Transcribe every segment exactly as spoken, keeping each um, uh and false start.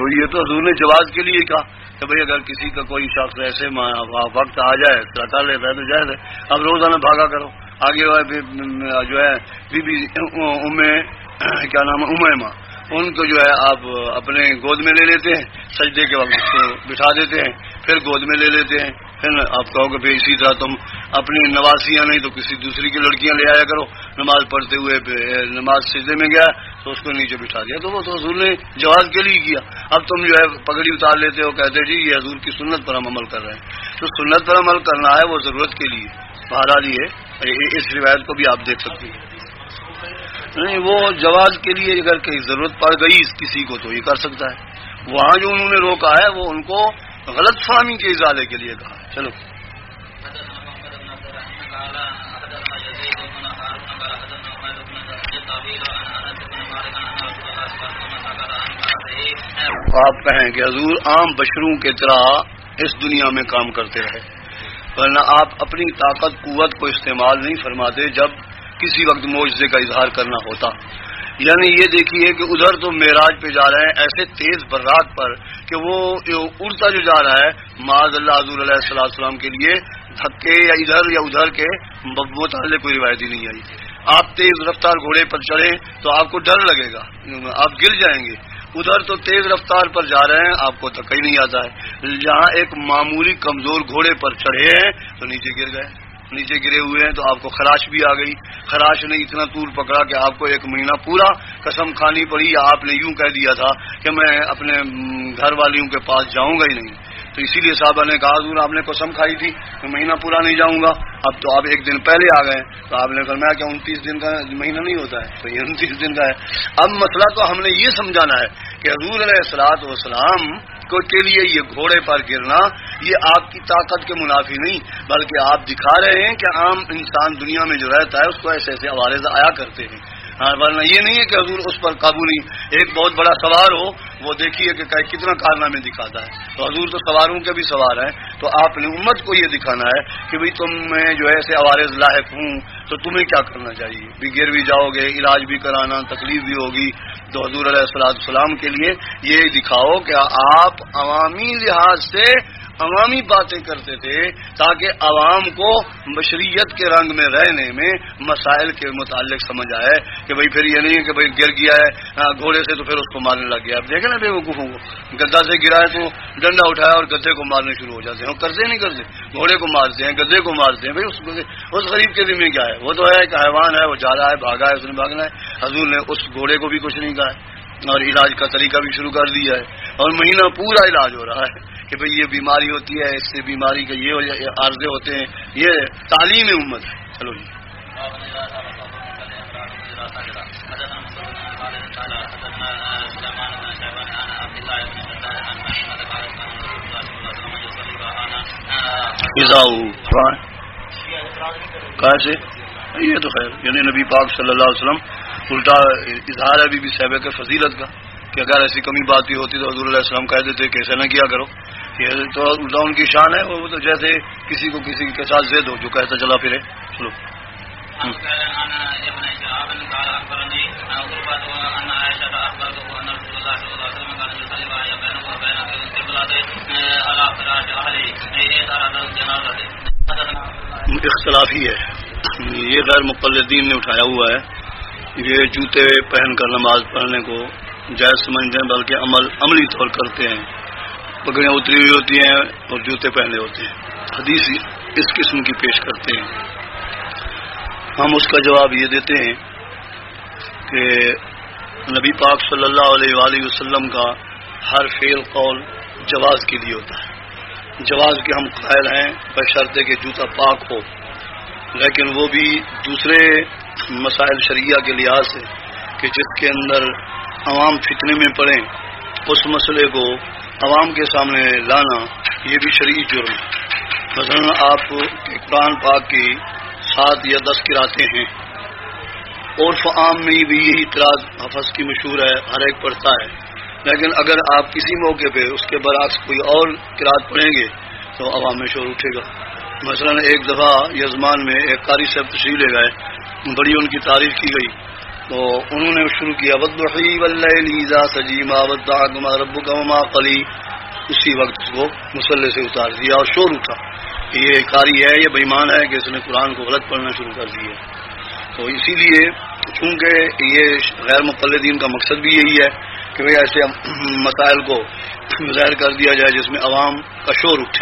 یہ تو حضور نے جواز کے لیے کہا کہ بھئی اگر کسی کا کوئی شخص ایسے وقت آ جائے رٹا لیتا ہے تو جائز ہے. اب روزانہ بھاگا کرو. آگے جو ہے بی بی ام کیا نام ہے امیمہ، ان کو جو ہے آپ اپنے گود میں لے لیتے ہیں، سجدے کے وقت اس کو بٹھا دیتے ہیں، پھر گود میں لے لیتے ہیں. پھر آپ کہو کہ اسی طرح تم اپنی نواسیاں نہیں تو کسی دوسری کی لڑکیاں لے آیا کرو. نماز پڑھتے ہوئے نماز سجدے میں گیا تو اس کو نیچے بٹھا دیا، تو وہ تو حضور نے جواز کے لیے کیا. اب تم جو ہے پگڑی اتار لیتے ہو، کہتے جی یہ حضور کی سنت پر ہم عمل کر رہے ہیں. تو سنت پر عمل کرنا ہے وہ ضرورت کے لیے. بہرحال یہ اس روایت کو بھی آپ دیکھ سکتے ہیں. نہیں وہ جواز کے لیے اگر کہیں ضرورت پڑ گئی کسی کو تو یہ کر سکتا ہے. وہاں جو انہوں نے روکا ہے وہ ان کو غلط فہمی کے ازالے کے لیے کہا. چلو آپ کہیں کہ حضور عام بشروں کے طرح اس دنیا میں کام کرتے رہے، ورنہ آپ اپنی طاقت قوت کو استعمال نہیں فرماتے جب کسی وقت معجزے کا اظہار کرنا ہوتا. یعنی یہ دیکھیے کہ ادھر تو معراج پہ جا رہے ہیں ایسے تیز براق پر کہ وہ اڑتا جو جا رہا ہے معاذ اللہ حضور علیہ الصلوۃ والسلام کے لیے دھکے یا ادھر یا ادھر کے متعلق کوئی روایت ہی نہیں آئی. آپ تیز رفتار گھوڑے پر چڑھیں تو آپ کو ڈر لگے گا، آپ گر جائیں گے. ادھر تو تیز رفتار پر جا رہے ہیں آپ کو دھکا ہی نہیں آتا ہے. جہاں ایک معمولی کمزور گھوڑے پر چڑھے ہیں تو نیچے گر گئے، نیچے گرے ہوئے ہیں تو آپ کو خراش بھی آ گئی. خراش نے اتنا طول پکڑا کہ آپ کو ایک مہینہ پورا قسم کھانی پڑی، یا آپ نے یوں کہہ دیا تھا کہ میں اپنے گھر والیوں کے پاس جاؤں گا ہی نہیں. تو اسی لیے صاحبہ نے کہا حضور آپ نے قسم کھائی تھی میں مہینہ پورا نہیں جاؤں گا، اب تو آپ ایک دن پہلے آ گئے. تو آپ نے فرمایا کہ انتیس دن کا مہینہ نہیں ہوتا ہے، تو یہ انتیس دن کا ہے. اب مسئلہ تو ہم نے یہ سمجھانا ہے کہ حضور علیہ الصلوۃ والسلام کو کے لیے یہ گھوڑے پر گرنا یہ آپ کی طاقت کے منافی نہیں، بلکہ آپ دکھا رہے ہیں کہ عام انسان دنیا میں جو رہتا ہے اس کو ایسے ایسے عوارض آیا کرتے ہیں. ہاں ورنہ یہ نہیں ہے کہ حضور اس پر قابو نہیں. ایک بہت بڑا سوار ہو وہ دیکھیے کہ کتنا کارنامے دکھاتا ہے، تو حضور تو سواروں کے بھی سوار ہیں. تو آپ نے امت کو یہ دکھانا ہے کہ بھئی تم میں جو ایسے عوارض لاحق ہوں تو تمہیں کیا کرنا چاہیے. بھی گر بھی جاؤ گے، علاج بھی کرانا، تکلیف بھی ہوگی. تو حضور علیہ الصلوۃ والسلام کے لیے یہ دکھاؤ کہ آپ عوامی لحاظ سے عوامی باتیں کرتے تھے تاکہ عوام کو بشریت کے رنگ میں رہنے میں مسائل کے متعلق سمجھ آئے کہ بھئی پھر یہ نہیں ہے کہ بھئی گر گیا ہے گھوڑے سے تو پھر اس کو مارنے لگ گیا. آپ دیکھیں نا بے وقوفوں کو، گدا سے گرا ہے تو ڈنڈا اٹھایا اور گدے کو مارنے شروع ہو جاتے ہیں. وہ کرتے نہیں کرتے، گھوڑے کو مارتے ہیں، گدے کو مارتے ہیں. بھئی اس اس غریب کے ذمہ کیا ہے؟ وہ تو ہے ایک حیوان ہے، وہ جا رہا ہے، بھاگا ہے، اس نے بھاگنا ہے. حضور نے اس گھوڑے کو بھی کچھ نہیں کہا ہے اور علاج کا طریقہ بھی شروع کر دیا ہے اور مہینہ پورا علاج ہو رہا ہے کہ بھئی یہ بیماری ہوتی ہے، اس سے بیماری کے یہ عارضے ہوتے ہیں. یہ تعلیم امت ہے. چلو جی کیسے یہ تو خیر یعنی نبی پاک صلی اللہ علیہ وسلم الٹا اظہار ہے بی بی صاحبہ کے فضیلت کا کہ اگر ایسی کمی بات بھی ہوتی تو حضور علیہ السلام کہہ دیتے کہ ایسا نہ کیا کرو. یہ تو الٹا ان کی شان ہے، وہ تو جیسے کسی کو کسی کے ساتھ ضد ہو جو کہتا چلا پھرے. چلو اختلافی ہے، یہ غیر مقلدین نے اٹھایا ہوا ہے. یہ جوتے پہن کر نماز پڑھنے کو جائز سمجھتے ہیں، بلکہ عمل عملی طور کرتے ہیں. پگڑیاں اتری ہوئی ہوتی ہیں اور جوتے پہنے ہوتے ہیں. حدیث اس قسم کی پیش کرتے ہیں. ہم اس کا جواب یہ دیتے ہیں کہ نبی پاک صلی اللہ علیہ وآلہ وسلم کا ہر فعل قول جواز کے لیے ہوتا ہے. جواز کے ہم قائل ہیں بشرطے کہ جوتا پاک ہو، لیکن وہ بھی دوسرے مسائل شرعیہ کے لحاظ سے کہ جس کے اندر عوام فتنے میں پڑیں اس مسئلے کو عوام کے سامنے لانا یہ بھی شرعی جرم ہے. مثلا آپ قرآن پاک کی سات یا دس قراتیں ہیں، عرف عام میں بھی یہی قرات حفظ کی مشہور ہے، ہر ایک پڑھتا ہے. لیکن اگر آپ کسی موقع پہ اس کے برعکس کوئی اور قرات پڑھیں گے تو عوام میں شور اٹھے گا. مثلا ایک دفعہ یزمان میں ایک قاری صاحب تشریف لے گئے، بڑی ان کی تعریف کی گئی تو انہوں نے شروع کیا والضحی واللیل اذا سجی ما ودعک ما ربک وما قلی، اسی وقت اس کو مصلی سے اتار دیا اور شور اٹھا کہ یہ قاری ہے، یہ بےمان ہے کہ اس نے قرآن کو غلط پڑھنا شروع کر دیا. تو اسی لیے چونکہ یہ غیر مقلدین کا مقصد بھی یہی ہے کہ بھئی ایسے مسائل کو ظاہر کر دیا جائے جس میں عوام کا شور اٹھے.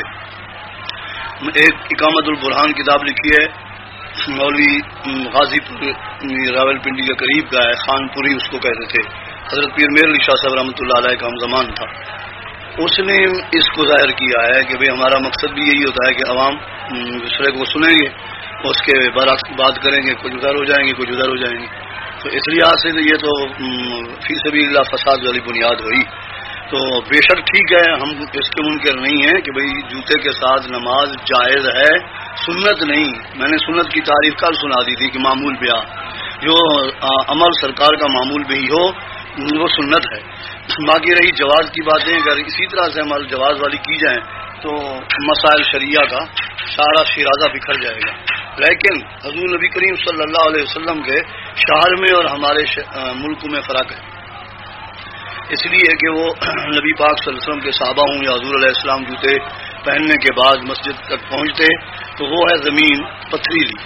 ایک اقامت البرہان کتاب لکھی ہے، مولوی غازی پور راول پنڈی کے قریب کا ہے، خان پوری اس کو کہتے تھے، حضرت پیر میر علی شاہ صاحب رحمۃ اللہ علیہ کا ہم زمان تھا. اس نے اس کو ظاہر کیا ہے کہ بھئی ہمارا مقصد بھی یہی ہوتا ہے کہ عوام دوسرے کو سنیں گے، اس کے برعکس بات کریں گے، کچھ ادھر ہو جائیں گے کچھ ادھر ہو جائیں گے. تو اس لحاظ سے یہ تو فی سبیل اللہ فساد والی بنیاد ہوئی. تو بے شک ٹھیک ہے، ہم اس کے منکر نہیں ہیں کہ بھئی جوتے کے ساتھ نماز جائز ہے، سنت نہیں. میں نے سنت کی تعریف کل سنا دی تھی کہ معمول بیاہ، جو عمل سرکار کا معمول بھی ہو وہ سنت ہے. باقی رہی جواز کی باتیں، اگر اسی طرح سے عمل جواز والی کی جائیں تو مسائل شریعہ کا سارا شیرازہ بکھر جائے گا. لیکن حضور نبی کریم صلی اللہ علیہ وسلم کے شہر میں اور ہمارے ملک میں فرق ہے، اس لیے کہ وہ نبی پاک صلی اللہ علیہ وسلم کے صحابہ ہوں یا حضور علیہ السلام جوتے پہننے کے بعد مسجد تک پہنچتے تو وہ ہے زمین پتھریلی.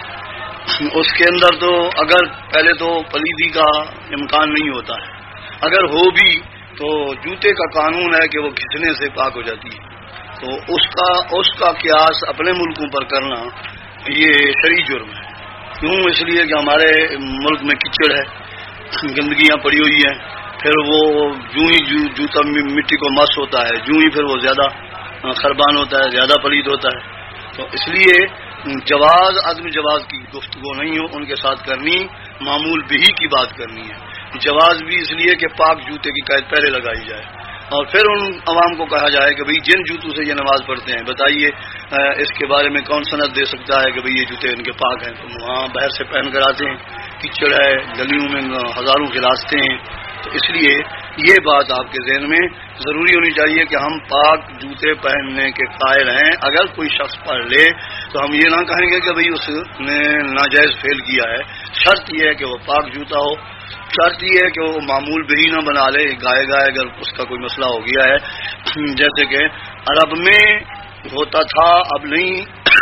اس کے اندر تو اگر پہلے تو پلیدی کا امکان نہیں ہوتا ہے، اگر ہو بھی تو جوتے کا قانون ہے کہ وہ گھسنے سے پاک ہو جاتی ہے. تو اس کا اس کا قیاس اپنے ملکوں پر کرنا یہ شرعی جرم ہے. کیوں؟ اس لیے کہ ہمارے ملک میں کچڑ ہے، گندگیاں پڑی ہوئی ہیں، پھر وہ جوں ہی جو جوتا مٹی کو مس ہوتا ہے، جوں ہی پھر وہ زیادہ خربان ہوتا ہے، زیادہ پلید ہوتا ہے. تو اس لیے جواز عدم جواز کی گفتگو نہیں ہو ان کے ساتھ کرنی، معمول بہی کی بات کرنی ہے. جواز بھی اس لیے کہ پاک جوتے کی قید پہلے لگائی جائے اور پھر ان عوام کو کہا جائے کہ بھئی جن جوتوں سے یہ نماز پڑھتے ہیں بتائیے اس کے بارے میں کون سند دے سکتا ہے کہ بھئی یہ جوتے ان کے پاک ہیں. تو وہاں باہر سے پہن کر آتے ہیں، کچڑ ہے، گلیوں میں ہزاروں خلاستے ہیں. تو اس لیے یہ بات آپ کے ذہن میں ضروری ہونی چاہیے کہ ہم پاک جوتے پہننے کے قائل ہیں. اگر کوئی شخص پڑھ لے تو ہم یہ نہ کہیں گے کہ بھئی اس نے ناجائز فعل کیا ہے. شرط یہ ہے کہ وہ پاک جوتا ہو، شرط یہ ہے کہ وہ معمول بھی نہ بنا لے گائے گائے اگر اس کا کوئی مسئلہ ہو گیا ہے. جیسے کہ عرب میں ہوتا تھا، اب نہیں،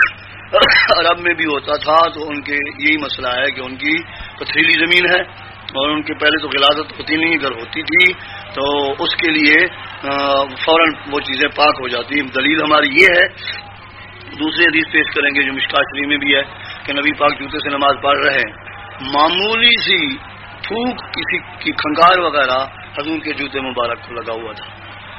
عرب میں بھی ہوتا تھا تو ان کے یہی مسئلہ ہے کہ ان کی پتھریلی زمین ہے اور ان کے پہلے تو غلاظت ہوتی نہیں، اگر ہوتی تھی تو اس کے لیے فوراً وہ چیزیں پاک ہو جاتی. دلیل ہماری یہ ہے، دوسری حدیث پیش کریں گے جو مشکاۃ شریف میں بھی ہے کہ نبی پاک جوتے سے نماز پڑھ رہے ہیں، معمولی سی تھوک کسی کی کھنگار وغیرہ حضور کے جوتے مبارک کو لگا ہوا تھا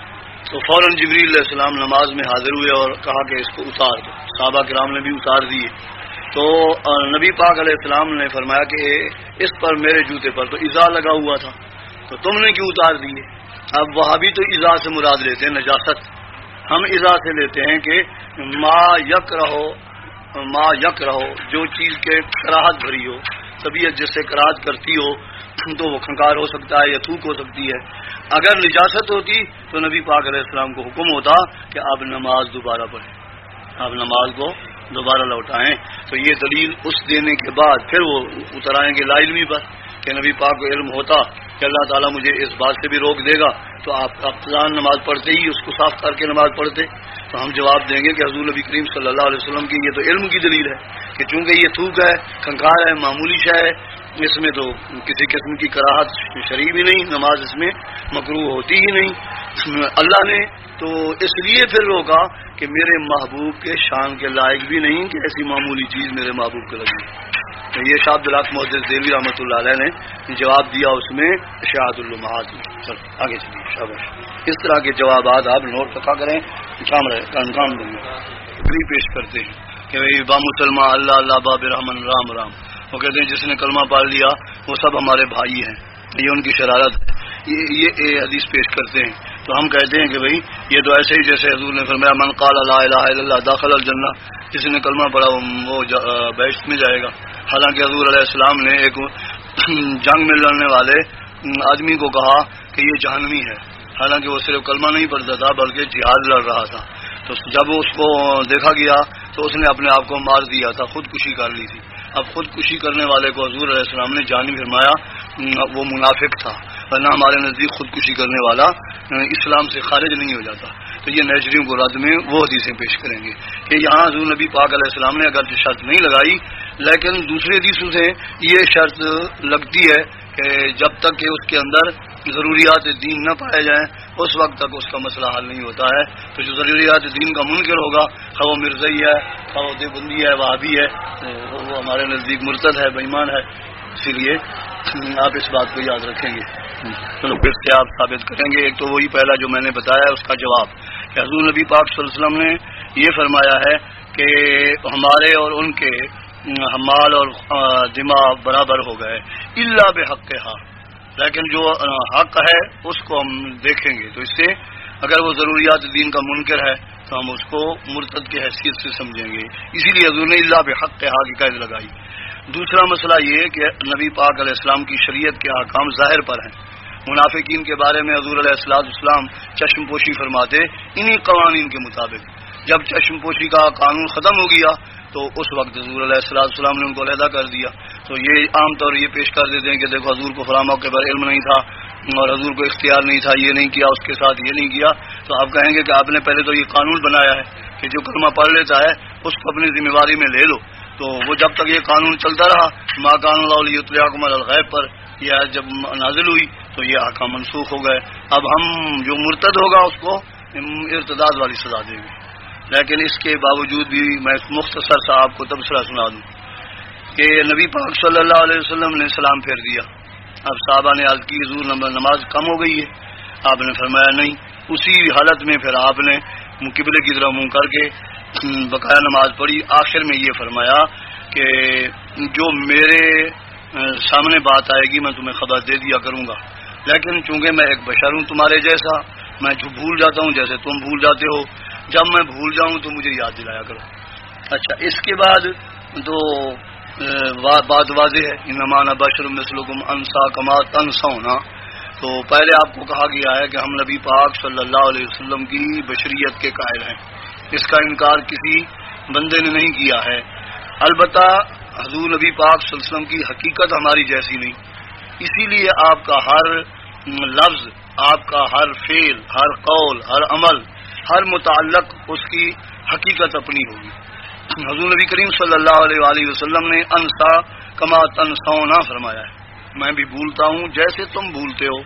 تو فوراً جبریل علیہ السلام نماز میں حاضر ہوئے اور کہا کہ اس کو اتار دو. صحابہ کرام نے بھی اتار دیے. تو نبی پاک علیہ السلام نے فرمایا کہ اس پر میرے جوتے پر تو ایذا لگا ہوا تھا تو تم نے کیوں اتار دیے؟ اب وہاں بھی تو ایذا سے مراد لیتے ہیں نجاست، ہم ایذا سے لیتے ہیں کہ ما یک رہو ما یک رہو جو چیز کے کراہت بھری ہو، طبیعت جس سے کراہت کرتی ہو تو وہ کھنکار ہو سکتا ہے یا تھوک ہو سکتی ہے. اگر نجاست ہوتی تو نبی پاک علیہ السلام کو حکم ہوتا کہ آپ نماز دوبارہ پڑھیں، آپ نماز کو دوبارہ لوٹائیں. تو یہ دلیل اس دینے کے بعد پھر وہ اتر آئیں گے لا علمی پر کہ نبی پاک کو علم ہوتا کہ اللہ تعالیٰ مجھے اس بات سے بھی روک دے گا تو آپ ابتداء نماز پڑھتے ہی اس کو صاف کر کے نماز پڑھتے. تو ہم جواب دیں گے کہ حضور نبی کریم صلی اللہ علیہ وسلم کی یہ تو علم کی دلیل ہے کہ چونکہ یہ تھوک ہے، کھنکار ہے، معمولی شے ہے، اس میں تو کسی قسم کی کراہت شرعی بھی نہیں، نماز اس میں مکروہ ہوتی ہی نہیں. اللہ نے تو اس لیے پھر روکا کہ میرے محبوب کے شان کے لائق بھی نہیں کہ ایسی معمولی چیز میرے محبوب کے لگی. تو یہ شاہ عبد الحق محدث دہلوی رحمۃ اللہ علیہ نے جواب دیا اس میں اشاعت اللمعات میں. چلو آگے چلیے، شاباش. اس طرح کے جوابات آپ نوٹ رکھا کریں، کام رہے کام دیں گے. پیش کرتے ہیں کہ بھائی با مسلمان اللہ اللہ باب رحمن رام رام، وہ کہتے ہیں جس نے کلمہ پڑھ لیا وہ سب ہمارے بھائی ہیں، یہ ان کی شرارت ہے. یہ یہ حدیث پیش کرتے ہیں تو ہم کہتے ہیں کہ بھائی یہ تو ایسے ہی جیسے حضور نے فرمایا من قال لا الہ الا اللہ داخل الجنہ، جس نے کلمہ پڑھا وہ بہشت میں جائے گا. حالانکہ حضور علیہ السلام نے ایک جنگ میں لڑنے والے آدمی کو کہا کہ یہ جہنمی ہے، حالانکہ وہ صرف کلمہ نہیں پڑھتا تھا بلکہ جہاد لڑ رہا تھا. تو جب اس کو دیکھا گیا تو اس نے اپنے آپ کو مار دیا تھا، خودکشی کر لی تھی. اب خودکشی کرنے والے کو حضور علیہ السلام نے جانی فرمایا وہ منافق تھا، ورنہ ہمارے نزدیک خودکشی کرنے والا اسلام سے خارج نہیں ہو جاتا. تو یہ نیچریوں کو رد میں وہ حدیثیں پیش کریں گے کہ یہاں حضور نبی پاک علیہ السلام نے اگرچہ شرط نہیں لگائی، لیکن دوسرے حدیثوں سے یہ شرط لگتی ہے کہ جب تک کہ اس کے اندر ضروریات دین نہ پائے جائیں اس وقت تک اس کا مسئلہ حل نہیں ہوتا ہے. تو جو ضروریات دین کا منکر ہوگا، خواہ وہ مرزئی ہے، خواہ وہ دیوبندی ہے، وہابی ہے، وہ ہمارے نزدیک مرتد ہے، بے ایمان ہے. اسی لیے آپ اس بات کو یاد رکھیں گے. چلو پھر سے آپ ثابت کریں گے. ایک تو وہی پہلا جو میں نے بتایا اس کا جواب کہ حضور نبی پاک صلی اللہ علیہ وسلم نے یہ فرمایا ہے کہ ہمارے اور ان کے مال اور دماغ برابر ہو گئے الا بحقھا، لیکن جو حق ہے اس کو ہم دیکھیں گے. تو اس سے اگر وہ ضروریات دین کا منکر ہے تو ہم اس کو مرتد کی حیثیت سے سمجھیں گے. اسی لیے حضور نے الا بحقھا کی قید لگائی. دوسرا مسئلہ یہ کہ نبی پاک علیہ السلام کی شریعت کے احکام ظاہر پر ہیں. منافقین کے بارے میں حضور علیہ الصلوۃ والسلام چشم پوشی فرماتے انہی قوانین کے مطابق. جب چشم پوشی کا قانون ختم ہو گیا تو اس وقت حضور علیہ الصلوۃ والسلام نے ان کو علیحدہ کر دیا. تو یہ عام طور یہ پیش کر دیتے ہیں کہ دیکھو حضور کو فلاں موقع پر علم نہیں تھا اور حضور کو اختیار نہیں تھا، یہ نہیں کیا، اس کے ساتھ یہ نہیں کیا. تو آپ کہیں گے کہ آپ نے پہلے تو یہ قانون بنایا ہے کہ جو کلمہ پڑھ لیتا ہے اس کو اپنی ذمہ داری میں لے لو. تو وہ جب تک یہ قانون چلتا رہا ما کان اللہ لیطلعکم علی الغیب پر یہ جب نازل ہوئی تو یہ احکام منسوخ ہو گئے. اب ہم جو مرتد ہوگا اس کو ارتداد والی سزا دیں گے. لیکن اس کے باوجود بھی میں مختصر سا آپ کو تبصرہ سنا دوں کہ نبی پاک صلی اللہ علیہ وسلم نے سلام پھیر دیا. اب صحابہ نے عرض کی حضور نماز کم ہو گئی ہے؟ آپ نے فرمایا نہیں. اسی حالت میں پھر آپ نے قبلے کی طرف منہ کر کے بقایا نماز پڑھی. آخر میں یہ فرمایا کہ جو میرے سامنے بات آئے گی میں تمہیں خبر دے دیا کروں گا، لیکن چونکہ میں ایک بشر ہوں تمہارے جیسا، میں جو بھول جاتا ہوں جیسے تم بھول جاتے ہو. جب میں بھول جاؤں تو مجھے یاد دلایا کرو. اچھا، اس کے بعد تو بات واضح ہے انما انا بشر مثلکم انسا کما تنسونا. تو پہلے آپ کو کہا گیا ہے کہ ہم نبی پاک صلی اللہ علیہ وسلم کی بشریت کے قائل ہیں. اس کا انکار کسی بندے نے نہیں کیا ہے. البتہ حضور نبی پاک صلی اللہ علیہ وسلم کی حقیقت ہماری جیسی نہیں، اسی لیے آپ کا ہر لفظ، آپ کا ہر فعل، ہر قول، ہر عمل، ہر متعلق اس کی حقیقت اپنی ہوگی. حضور نبی کریم صلی اللہ علیہ وآلہ وسلم نے انسا کما تنسونا فرمایا ہے. میں بھی بھولتا ہوں جیسے تم بھولتے ہو،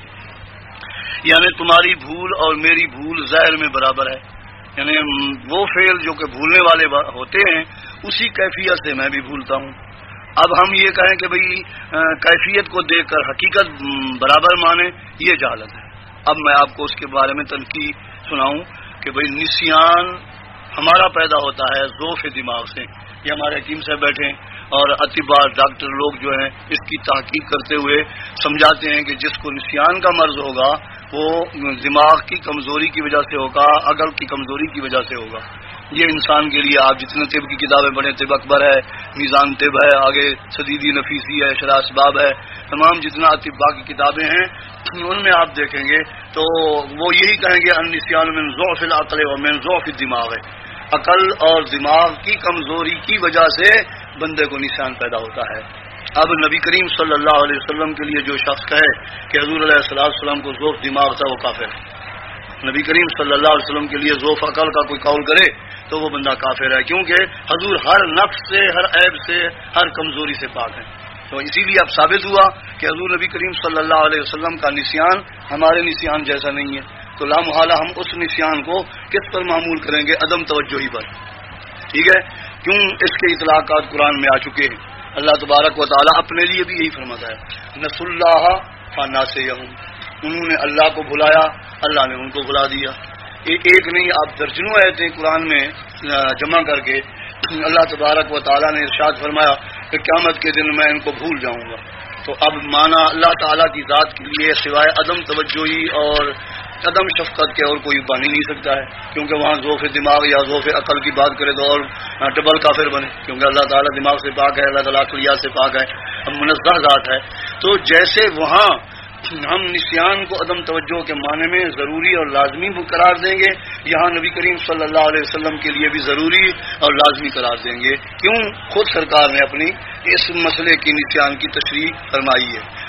یعنی تمہاری بھول اور میری بھول ظاہر میں برابر ہے. یعنی وہ فعل جو کہ بھولنے والے ہوتے ہیں اسی کیفیت سے میں بھی بھولتا ہوں. اب ہم یہ کہیں کہ بھئی کیفیت کو دیکھ کر حقیقت برابر مانے، یہ جہالت ہے. اب میں آپ کو اس کے بارے میں تنقید سناؤں کہ بھئی نسیان ہمارا پیدا ہوتا ہے ضعف دماغ سے. یہ ہمارے حکیم صاحب بیٹھے اور اطباء ڈاکٹر لوگ جو ہیں اس کی تحقیق کرتے ہوئے سمجھاتے ہیں کہ جس کو نسیان کا مرض ہوگا وہ دماغ کی کمزوری کی وجہ سے ہوگا، عقل کی کمزوری کی وجہ سے ہوگا. یہ انسان کے لیے آپ جتنے طب کی کتابیں پڑھیں، طب اکبر ہے، میزان طب ہے، آگے سدیدی نفیسی ہے، شرح اسباب ہے، تمام جتنا اطباء کی کتابیں ہیں ان میں آپ دیکھیں گے تو وہ یہی کہیں گے النسیان من ضعف العقل و من ضعف الدماغ ہے. عقل اور دماغ کی کمزوری کی وجہ سے بندے کو نسیان پیدا ہوتا ہے. اب نبی کریم صلی اللہ علیہ وسلم کے لیے جو شخص کہے کہ حضور علیہ الصلوۃ والسلام کو ضعف دماغ تھا وہ کافر ہے. نبی کریم صلی اللہ علیہ وسلم کے لیے ضعف عقل کا کوئی قول کرے تو وہ بندہ کافر ہے، کیونکہ حضور ہر نقص سے، ہر عیب سے، ہر کمزوری سے پاک ہے. تو اسی لیے اب ثابت ہوا کہ حضور نبی کریم صلی اللہ علیہ وسلم کا نسیان ہمارے نسیان جیسا نہیں ہے. تو لامحالہ ہم اس نسیان کو کس پر معمول کریں گے؟ عدم توجہی پر. ٹھیک ہے، کیوں؟ اس کے اطلاقات قرآن میں آ چکے ہیں. اللہ تبارک و تعالیٰ اپنے لیے بھی یہی فرماتا ہے نسوا اللہ فناسیہم. انہوں نے اللہ کو بھلایا، اللہ نے ان کو بھلا دیا. ایک نہیں، آپ درجنوں آیتیں قرآن میں جمع کر کے اللہ تبارک و تعالیٰ نے ارشاد فرمایا کہ قیامت کے دن میں ان کو بھول جاؤں گا. تو اب مانا اللہ تعالیٰ کی ذات کے لیے سوائے عدم توجہی اور عدم شفقت کے اور کوئی بن ہی نہیں سکتا ہے، کیونکہ وہاں ذوف دماغ یا ذوف عقل کی بات کرے تو اور ڈبل کافر بنے، کیونکہ اللہ تعالیٰ دماغ سے پاک ہے، اللہ تعالیٰ عقلیات سے پاک ہے، اب منزہ ذات ہے. تو جیسے وہاں ہم نسیان کو عدم توجہ کے معنی میں ضروری اور لازمی قرار دیں گے، یہاں نبی کریم صلی اللہ علیہ وسلم کے لیے بھی ضروری اور لازمی قرار دیں گے. کیوں؟ خود سرکار نے اپنی اس مسئلے کی نسیان کی تشریح فرمائی ہے.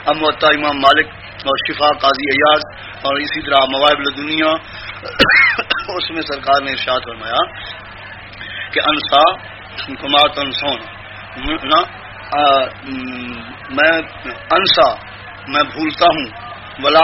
اب موطا امام مالک اور شفا قاضی ایاز اور اسی طرح مواہب الدنیا اس میں سرکار نے ارشاد فرمایا کہ انسا کمات انسون نا میں انسا میں بھولتا ہوں ولا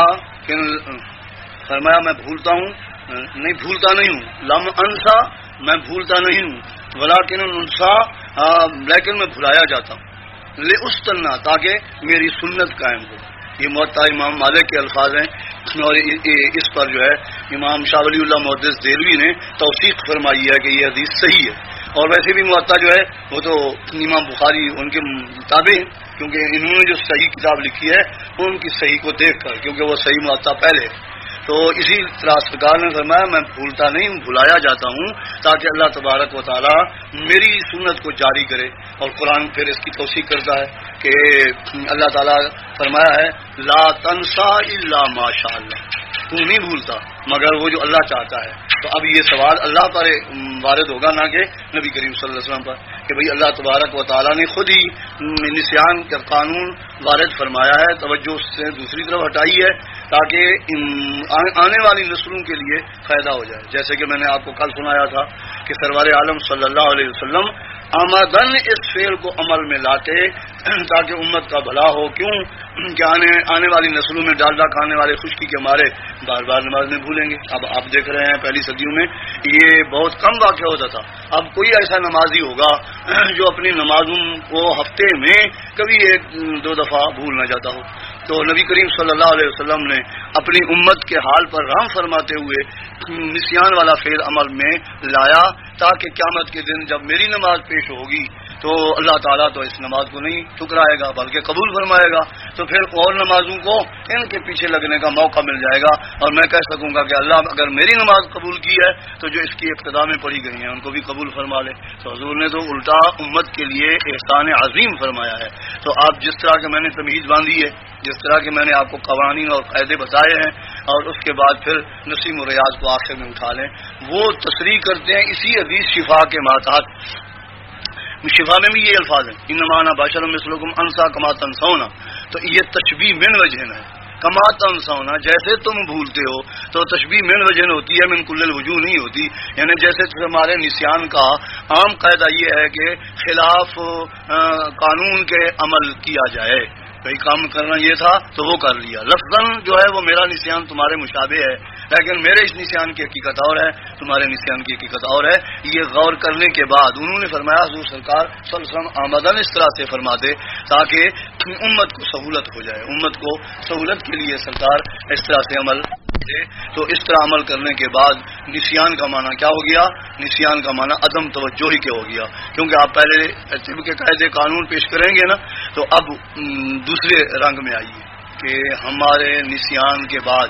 فرمایا میں بھولتا ہوں نہیں بھولتا نہیں ہوں لم انسا میں بھولتا نہیں ہوں ولیکن انسا لیکن میں بھلایا جاتا ہوں لے استنا تاکہ میری سنت قائم ہو. یہ موطا امام مالک کے الفاظ ہیں اور اس پر جو ہے امام شاہ ولی اللہ محدث دہلوی نے توثیق فرمائی ہے کہ یہ حدیث صحیح ہے. اور ویسے بھی موطا جو ہے وہ تو امام بخاری ان کے تابع ہیں کیونکہ انہوں نے جو صحیح کتاب لکھی ہے ان کی صحیح کو دیکھ کر کیونکہ وہ صحیح موطا پہلے. تو اسی طرح سرکار نے فرمایا میں بھولتا نہیں ہوں بھلایا جاتا ہوں تاکہ اللہ تبارک و تعالی میری سنت کو جاری کرے. اور قرآن پھر اس کی توثیق کرتا ہے کہ اللہ تعالیٰ فرمایا ہے لا تنسا الا ما شاء اللہ تو نہیں بھولتا مگر وہ جو اللہ چاہتا ہے. تو اب یہ سوال اللہ پر وارد ہوگا نہ کہ نبی کریم صلی اللہ علیہ وسلم پر کہ بھئی اللہ تبارک و تعالیٰ نے خود ہی نسیان کا قانون وارد فرمایا ہے توجہ اس سے دوسری طرف ہٹائی ہے تاکہ آنے والی نسلوں کے لیے فائدہ ہو جائے. جیسے کہ میں نے آپ کو کل سنایا تھا کہ سرور عالم صلی اللہ علیہ وسلم آمدن اس فعل کو عمل میں لاتے تاکہ امت کا بھلا ہو. کیوں کہ آنے آنے والی نسلوں میں ڈالڈا کھانے والے خشکی کے مارے بار بار نماز میں بھولیں گے. اب آپ دیکھ رہے ہیں پہلی صدیوں میں یہ بہت کم واقع ہوتا تھا. اب کوئی ایسا نمازی ہوگا جو اپنی نمازوں کو ہفتے میں کبھی ایک دو دفعہ بھول نہ جاتا ہو. تو نبی کریم صلی اللہ علیہ وسلم نے اپنی امت کے حال پر رحم فرماتے ہوئے نسیان والا فعل عمل میں لایا تاکہ قیامت کے دن جب میری نماز پیش ہوگی تو اللہ تعالیٰ تو اس نماز کو نہیں ٹھکرائے گا بلکہ قبول فرمائے گا. تو پھر اور نمازوں کو ان کے پیچھے لگنے کا موقع مل جائے گا اور میں کہہ سکوں گا کہ اللہ اگر میری نماز قبول کی ہے تو جو اس کی ابتدا میں پڑھی گئی ہیں ان کو بھی قبول فرما لے. تو حضور نے تو الٹا امت کے لیے احسان عظیم فرمایا ہے. تو آپ جس طرح کے میں نے تمیز باندھی ہے جس طرح کے میں نے آپ کو قوانین اور قاعدے بتائے ہیں اور اس کے بعد پھر نسیم و ریاض کو آخر میں اٹھا لیں وہ تصریح کرتے ہیں اسی حدیث شفا کے ماتحت. شفا میں بھی یہ الفاظ ہیں انما انا بشر مثلکم انسا کما تنسونا. تو یہ تشبیہ من وجہ ہے کما تنسونا جیسے تم بھولتے ہو. تو تشبیہ من وجہ ہوتی ہے من کل الوجوہ نہیں ہوتی. یعنی جیسے ہمارے نسیان کا عام قاعدہ یہ ہے کہ خلاف قانون کے عمل کیا جائے. کئی کام کرنا یہ تھا تو وہ کر لیا. لفظاً جو ہے وہ میرا نسیان تمہارے مشابہ ہے لیکن میرے اس نسیان کی حقیقت اور ہے تمہارے نسیان کی حقیقت اور ہے. یہ غور کرنے کے بعد انہوں نے فرمایا حضور سرکار صلی اللہ علیہ وسلم آمدن اس طرح سے فرما دے تاکہ امت کو سہولت ہو جائے. امت کو سہولت کے لیے سرکار اس طرح سے عمل دے. تو اس طرح عمل کرنے کے بعد نسیان کا معنی کیا ہو گیا؟ نسیان کا معنی عدم توجہی کے ہو گیا. کیونکہ آپ پہلے طب کے قاعدے قانون پیش کریں گے نا تو اب دوسرے رنگ میں آئیے کہ ہمارے نسیان کے بعد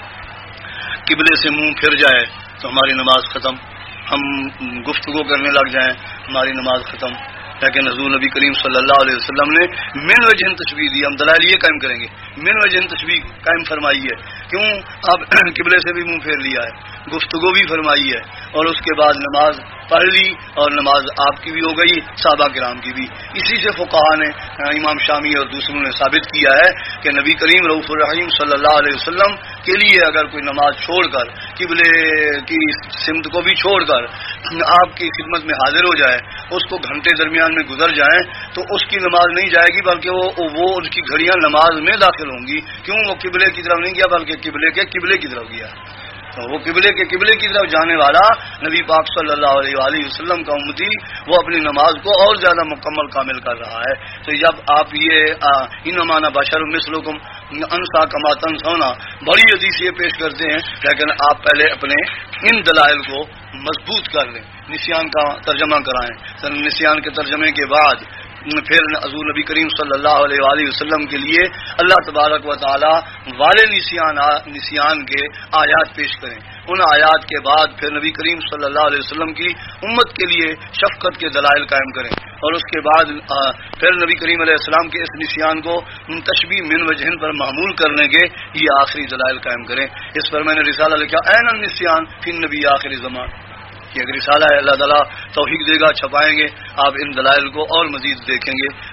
قبلے سے منہ پھر جائے تو ہماری نماز ختم. ہم گفتگو کرنے لگ جائیں ہماری نماز ختم. لیکن حضور نبی کریم صلی اللہ علیہ وسلم نے من وجہ تشبیہ دی. ہم دلائل یہ قائم کریں گے من وجہ تشبیہ قائم فرمائی ہے. کیوں؟ اب قبلے سے بھی منہ پھیر لیا ہے گفتگو بھی فرمائی ہے اور اس کے بعد نماز پڑھ لی اور نماز آپ کی بھی ہو گئی صحابہ کرام کی بھی. اسی سے فقہا نے امام شامی اور دوسروں نے ثابت کیا ہے کہ نبی کریم رؤوف الرحیم صلی اللہ علیہ وسلم کے لیے اگر کوئی نماز چھوڑ کر قبلے کی سمت کو بھی چھوڑ کر آپ کی خدمت میں حاضر ہو جائے اس کو گھنٹے درمیان میں گزر جائیں تو اس کی نماز نہیں جائے گی بلکہ وہ وہ اس کی گھڑیاں نماز میں داخل ہوں گی. کیوں؟ وہ قبلے کی طرف نہیں گیا بلکہ قبلے کے قبلے کی طرف گیا. وہ قبلے کے قبلے کی طرف جانے والا نبی پاک صلی اللہ علیہ وآلہ وسلم کا امتی وہ اپنی نماز کو اور زیادہ مکمل کامل کر رہا ہے. تو جب آپ یہ انما انا بشر مثلکم انسا کما تنسونا بڑی حدیث یہ پیش کرتے ہیں لیکن آپ پہلے اپنے ان دلائل کو مضبوط کر لیں. نسیان کا ترجمہ کرائیں. نسیان کے ترجمے کے بعد پھر حضور نبی کریم صلی اللہ علیہ وآلہ وسلم کے لیے اللہ تبارک و تعالی والے نسیان نسیان کے آیات پیش کریں. ان آیات کے بعد پھر نبی کریم صلی اللہ علیہ وسلم کی امت کے لیے شفقت کے دلائل قائم کریں اور اس کے بعد پھر نبی کریم علیہ السلام کے اس نسیان کو تشبیہ من وجہن پر معمول کرنے کے یہ آخری دلائل قائم کریں. اس پر میں نے رسالہ لکھا این النسیان فی النبی آخر زمان. یہ ایک رسالہ ہے اللہ تعالیٰ توفیق دے گا چھپائیں گے آپ ان دلائل کو اور مزید دیکھیں گے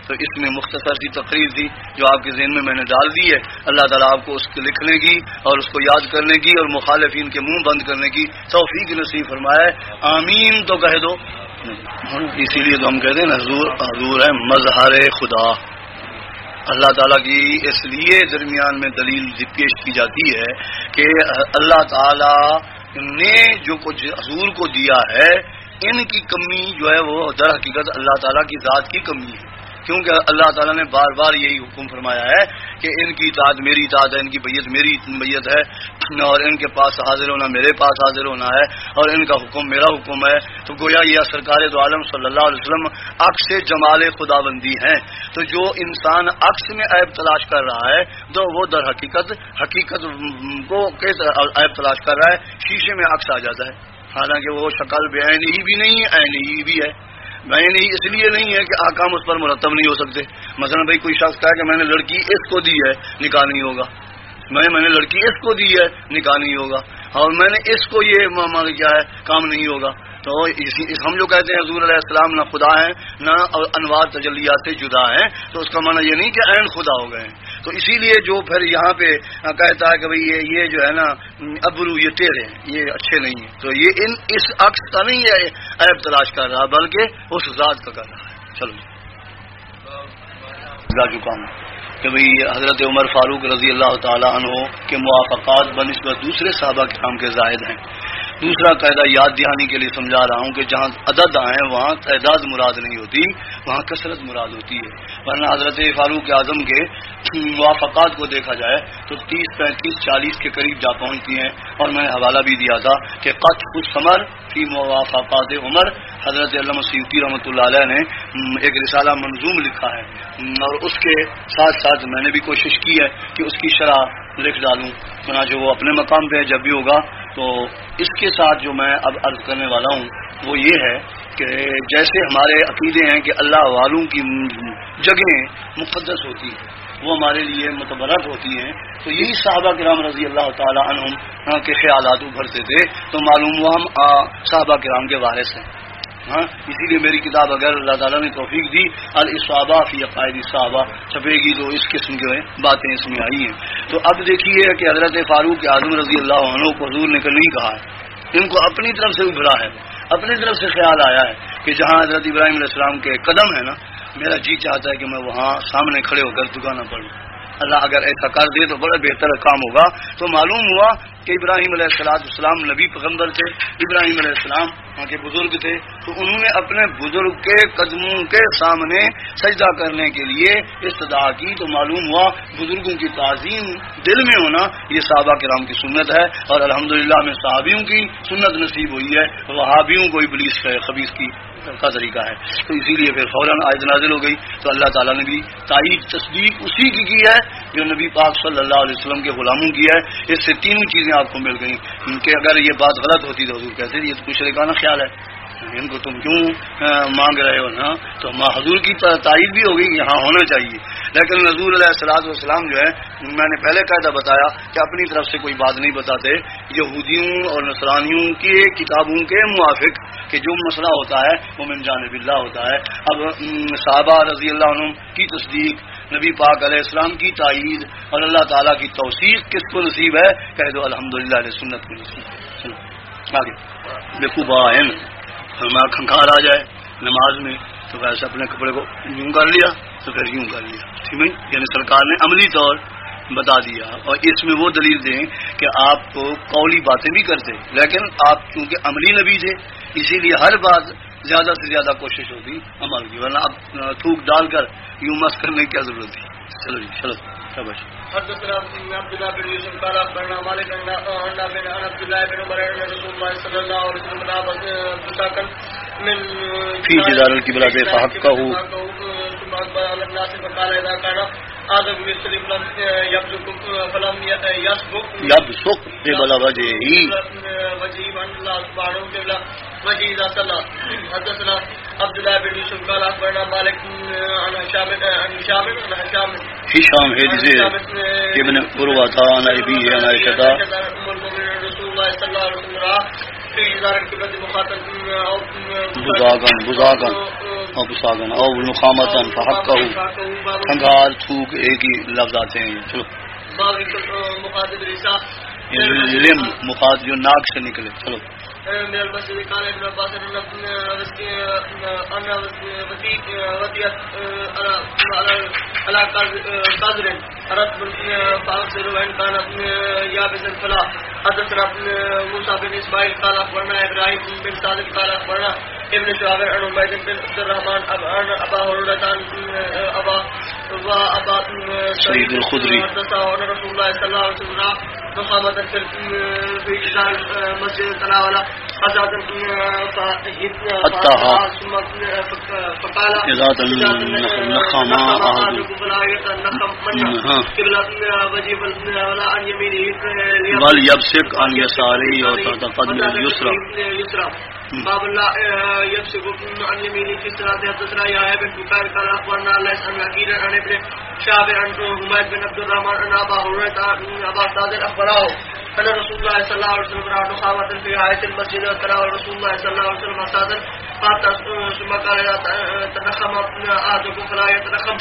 تو اس میں مختصر سی تقریر تھی جو آپ کے ذہن میں میں نے ڈال دی ہے. اللہ تعالیٰ آپ کو اس کو لکھنے کی اور اس کو یاد کرنے کی اور مخالفین کے منہ بند کرنے کی توفیق نصیب فرمائے. آمین تو کہہ دو. اسی لیے تو ہم کہتے ہیں نا حضور حضور ہے مظہر خدا. اللہ تعالیٰ کی اس لیے درمیان میں دلیل پیش کی جاتی ہے کہ اللہ تعالیٰ نے جو کچھ حضور کو دیا ہے ان کی کمی جو ہے وہ در حقیقت اللہ تعالیٰ کی ذات کی کمی ہے. کیونکہ اللہ تعالیٰ نے بار بار یہی حکم فرمایا ہے کہ ان کی اطاعت میری اطاعت ہے, ان کی بیعت میری بیعت ہے, اور ان کے پاس حاضر ہونا میرے پاس حاضر ہونا ہے, اور ان کا حکم میرا حکم ہے. تو گویا یہ سرکار دو عالم صلی اللہ علیہ وسلم عکس جمال خدا بندی ہیں. تو جو انسان عکس میں عیب تلاش کر رہا ہے تو وہ در حقیقت حقیقت کو عیب تلاش کر رہا ہے. شیشے میں عکس آ جاتا ہے, حالانکہ وہ شکل بے عین ہی بھی نہیں ہے, عین ہی بھی ہے. میں نہیں اس لیے نہیں ہے کہ احکام اس پر مرتب نہیں ہو سکتے. مثلا بھائی کوئی شخص کہا کہ میں نے لڑکی اس کو دی ہے, نکاح نہیں ہوگا. میں میں نے لڑکی اس کو دی ہے, نکاح نہیں ہوگا. اور میں نے اس کو یہ معاملہ کیا ہے, کام نہیں ہوگا. تو ہم جو کہتے ہیں حضور علیہ السلام نہ خدا ہیں نہ انوار تجلیات سے جدا ہیں, تو اس کا معنی یہ نہیں کہ عین خدا ہو گئے ہیں. تو اسی لیے جو پھر یہاں پہ کہتا ہے کہ بھئی یہ یہ جو ہے نا ابرو یہ ٹیڑھے ہیں, یہ اچھے نہیں ہیں, تو یہ ان اس عکس کا نہیں ہے عیب تلاش کر رہا بلکہ اس ذات کا کر رہا ہے. چلو جا چکا ہوں کہ بھئی حضرت عمر فاروق رضی اللہ تعالی عنہ کے موافقات بنسبت دوسرے صحابہ کرام کے زائد ہیں. دوسرا قاعدہ یاد دہانی کے لیے سمجھا رہا ہوں کہ جہاں عدد آئیں وہاں تعداد مراد نہیں ہوتی, وہاں کثرت مراد ہوتی ہے. ورنہ حضرت فاروق اعظم کے موافقات کو دیکھا جائے تو تیس پینتیس چالیس کے قریب جا پہنچتی ہیں. اور میں نے حوالہ بھی دیا تھا کہ قطع الثمر فی موافقات عمر, حضرت علامہ سیوطی رحمۃ اللہ علیہ نے ایک رسالہ منظوم لکھا ہے, اور اس کے ساتھ ساتھ میں نے بھی کوشش کی ہے کہ اس کی شرح لکھ ڈالوں. چنانچہ وہ اپنے مقام پہ جب بھی ہوگا. تو اس کے ساتھ جو میں اب عرض کرنے والا ہوں وہ یہ ہے کہ جیسے ہمارے عقیدے ہیں کہ اللہ والوں کی جگہیں مقدس ہوتی ہیں, وہ ہمارے لیے متبرک ہوتی ہیں, تو یہی صحابہ کرام رضی اللہ تعالی عنہم کے خیالات ابھرتے تھے. تو معلوم ہوا ہم صحابہ کرام کے وارث ہیں. ہاں اسی لیے میری کتاب اگر اللہ تعالیٰ نے توفیق دی الاصابہ فی عقائد الصحابہ چھپے گی تو اس قسم کی باتیں اس میں آئی ہیں. تو اب دیکھیے کہ حضرت فاروق اعظم رضی اللہ عنہ کو حضور نے نہیں کہا ہے, ان کو اپنی طرف سے ابھرا ہے, اپنی طرف سے خیال آیا ہے کہ جہاں حضرت ابراہیم علیہ السلام کے قدم ہے نا, میرا جی چاہتا ہے کہ میں وہاں سامنے کھڑے ہو کر دکانہ پڑھوں. اللہ اگر ایسا کر دے تو بڑا بہتر کام ہوگا. تو معلوم ہوا کہ ابراہیم علیہ السلام السلام نبی پیغمبر تھے, ابراہیم علیہ السلام وہاں کے بزرگ تھے, تو انہوں نے اپنے بزرگ کے قدموں کے سامنے سجدہ کرنے کے لیے استدعا کی. تو معلوم ہوا بزرگوں کی تعظیم دل میں ہونا یہ صحابہ کرام کی سنت ہے, اور الحمدللہ میں صحابیوں کی سنت نصیب ہوئی ہے, وہابیوں کو ابلیس خبیث کی کا طریقہ ہے. تو اسی لیے پھر فوراً آیت نازل ہو گئی. تو اللہ تعالیٰ نے بھی تائید تصدیق اسی کی کی ہے جو نبی پاک صلی اللہ علیہ وسلم کے غلاموں کی ہے. اس سے تینوں چیزیں آپ کو مل گئیں کہ اگر یہ بات غلط ہوتی تو حضور کہتے یہ تو مشرکانہ خیال ہے, ان کو تم کیوں مانگ رہے ہو نا. تو حضور کی تائید بھی ہوگی کہ یہاں ہونا چاہیے. لیکن حضور علیہ الصلوۃ والسلام جو ہے, میں نے پہلے قاعدہ بتایا کہ اپنی طرف سے کوئی بات نہیں بتاتے, یہودیوں اور نصرانیوں کی کتابوں کے موافق کہ جو مسئلہ ہوتا ہے وہ من جانب اللہ ہوتا ہے. اب صحابہ رضی اللہ عنہم کی تصدیق, نبی پاک علیہ السلام کی تائید اور اللہ تعالیٰ کی توثیق کس کو نصیب ہے, کہہ دو الحمدللہ علیہ سنت کو نصیب ہے. چلو آگے دیکھو بائن ہمارا کھنکھار آ جائے نماز میں تو ویسے اپنے کپڑے کو یوں کر لیا تو پھر یوں کر لیا, ٹھیک ہے. یعنی سرکار نے عملی طور بتا دیا, اور اس میں وہ دلیل دیں کہ آپ کو قولی باتیں بھی کرتے, لیکن آپ چونکہ عملی نبی تھے اسی لیے ہر بات زیادہ سے زیادہ کوشش ہوتی عمل کی, ورنہ اب تھوک ڈال کر یوں مس کرنے کی کیا ضرورت تھی. چلو جی چلو شاباش. حدثنا عبد الله بن يوسف قال اخبرنا مالك عن بن عبد الله بن عمر ان رسول الله صلى الله عليه وسلم بساكن من في جدار القبلة فحقه ثم اقبل على الناس فقال اذا كان آدم يسلم لم يبزق فلم يسبق يبصق قبل وجهه وجهه من الله سبحانه وتعالى وجهه اذا صلى. حدثنا عبد الله بن يوسف قال اخبرنا مالك عن هشام عن هشام عن هشام هشام هذه ابن عروة عن أبيه عن عائشة رسول الله صلى الله عليه وسلم في جدار القبلة مخاطا أو بزاغا بزاغا اور بساغن اور نخامتن فحقہ کھنگار تھوک ایک ہی لفظ آتے ہیں. چلو باب مخاطب الرساء لم مخاطب جو ناک سے نکلے. چلو من المسجد قال ابن عباس ان وسيط وسيط على قدر رتب فاغسل وان كان يابسا فلا. حدثنا موسى بن اسماعيل قال اخبرنا ابراهيم بن سعد قال اخبرنا ابن شهاب عن عبيد بن عبد الرحمن عن ابا هريره عن ابا وابا سعيد الخدري حدث عن رسول الله صلى الله عليه وسلم مقامة في جدار مسجد تناول حتى فقال إذا النخم وليبصق عن يساره وتقدم اليسرى. باب الله يبصق عن يمينه في الصلاة. حدثنا يحيى بن بكير قال أخبرنا ليس عن وكيل عن ابن شهاب عن حميد بن عبد الرحمن عن أبا هريرة عن أبا سعد أخبره أن رسول الله صلى الله عليه وسلم رأى نخامة في حائط المسجد وتناول رسول الله صلى الله عليه وسلم أساسا حتى ثم قال إذا تنخم أحدكم فلا يتنخم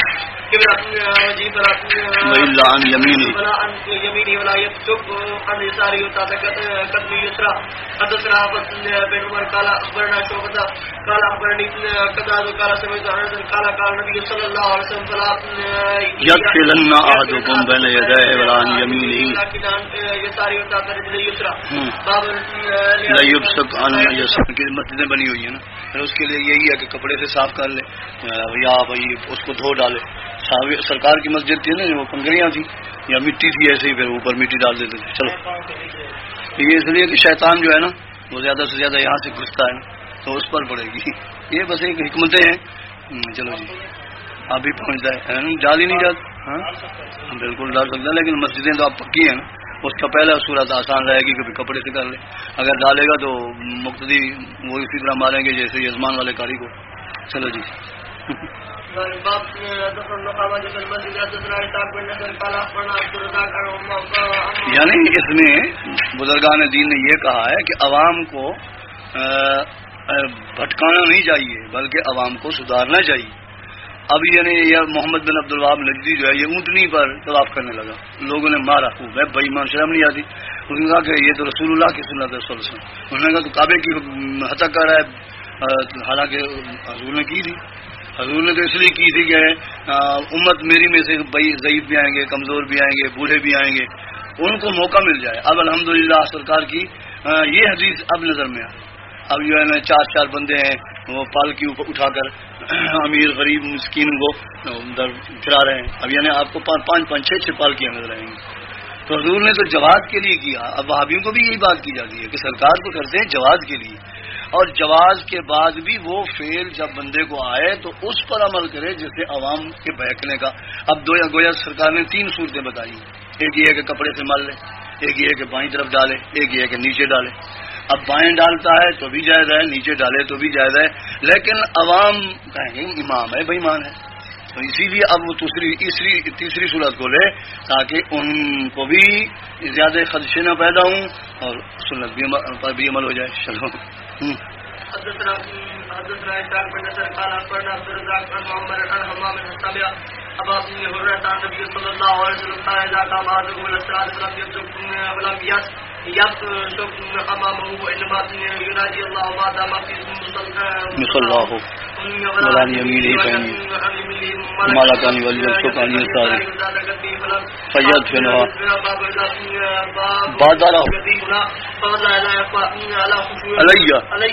وإلا عن يمينه ولا عن يمينه ولا يبصق عن يساره وتقدم اليسرى. حدثنا حفص بن عمر قال أخبرنا شعبة قال أخبرني قتادة قال سمعت أنس قال قال النبي صلى الله عليه وسلم فلا يدخلن أحدكم بين يديه ولا عن يمينه لكن عن يساره وتقدم اليسرى. باب لا يبصق عن يساره کی مسجدیں بنی ہوئی ہیں نا، اس کے لیے یہی ہے کہ کپڑے سے صاف کر لے یا بھائی اس کو دھو ڈالے. سرکار کی مسجد تھی نا وہ کنکریاں تھیں یا مٹی تھی، ایسے ہی پھر اوپر مٹی ڈال دیتے تھے. چلو یہ اس لیے کہ شیطان جو ہے نا وہ زیادہ سے زیادہ یہاں سے گھستا ہے نا تو اس پر پڑے گی. یہ بس ایک حکمتیں ہیں. چلو جی آپ بھی پہنچتا ہے ڈال ہی نہیں ڈال. ہاں بالکل ڈال سکتا ہے، لیکن مسجدیں تو آپ پکی ہیں نا، اس کا پہلا صورت آسان رہے گی کہ کپڑے سے کر لے. اگر ڈالے گا تو مقتدی وہ اسی طرح ماریں گے جیسے یزمان والے کاری کو. چلو جی یعنی اس میں بزرگان دین نے یہ کہا ہے کہ عوام کو بھٹکانا نہیں چاہیے بلکہ عوام کو سدھارنا چاہیے. اب یعنی یہ محمد بن عبد الوہاب نجدی جو ہے یہ اونٹنی پر طواف کرنے لگا، لوگوں نے مارا خوب ہے بھائی ایمان شرم نہیں آتی. انہوں نے کہا کہ یہ تو رسول اللہ کی سنت ہے صلی اللہ علیہ وسلم. انہوں نے کہا تو کعبے کی ہتک کر رہا ہے، حالانکہ حضور نے کی تھی. حضور نے تو اس لیے کی تھی کہ امت میری میں سے ضعیف بھی آئیں گے، کمزور بھی آئیں گے، بوڑھے بھی آئیں گے، ان کو موقع مل جائے. اب الحمدللہ سرکار کی یہ حدیث اب نظر میں آئی. اب جو ہے نا چار چار بندے ہیں وہ پالکی اوپر اٹھا کر امیر غریب مسکین کو اندر پھرا رہے ہیں. اب یعنی آپ کو پانچ پانچ چھ چھ پالکیاں نظر آئیں گی. تو حضور نے تو جواز کے لیے کیا. اب وہابیوں کو بھی یہی بات کی جاتی ہے کہ سرکار کو کرتے ہیں جواز کے لیے، اور جواز کے بعد بھی وہ فعل جب بندے کو آئے تو اس پر عمل کرے جس سے عوام کے بہکنے کا. اب دو یا گویا سرکار نے تین صورتیں بتائی. ایک یہ ہے کہ کپڑے سے مل لے، ایک یہ ہے کہ بائیں طرف ڈالے، ایک یہ ہے کہ نیچے ڈالے. اب بائیں ڈالتا ہے تو بھی جائز ہے، نیچے ڈالے تو بھی جائز ہے، لیکن عوام کہیں گے امام ہے بے ایمان ہے. تو اسی لیے اب وہ دوسری تیسری تیسری صورت کو لے تاکہ ان کو بھی زیادہ خدشے نہ پیدا ہوں اور سنت بھی پر بھی عمل ہو جائے. چلو حدثنا حدثنا اسحاق بن نصر قال اخبرنا عبد الرزاق عن معمر عن حمام بن سابع ابا بن هريره عن النبي صلى الله عليه وسلم قال اذا قام احدكم الى الصلاه فلم يبصق ولم يبصق امامه وانما ينادي الله ما دام في مصلاه ولا يمينه فإن ملكان وليبصق عن يساره فيدفنها بادره علي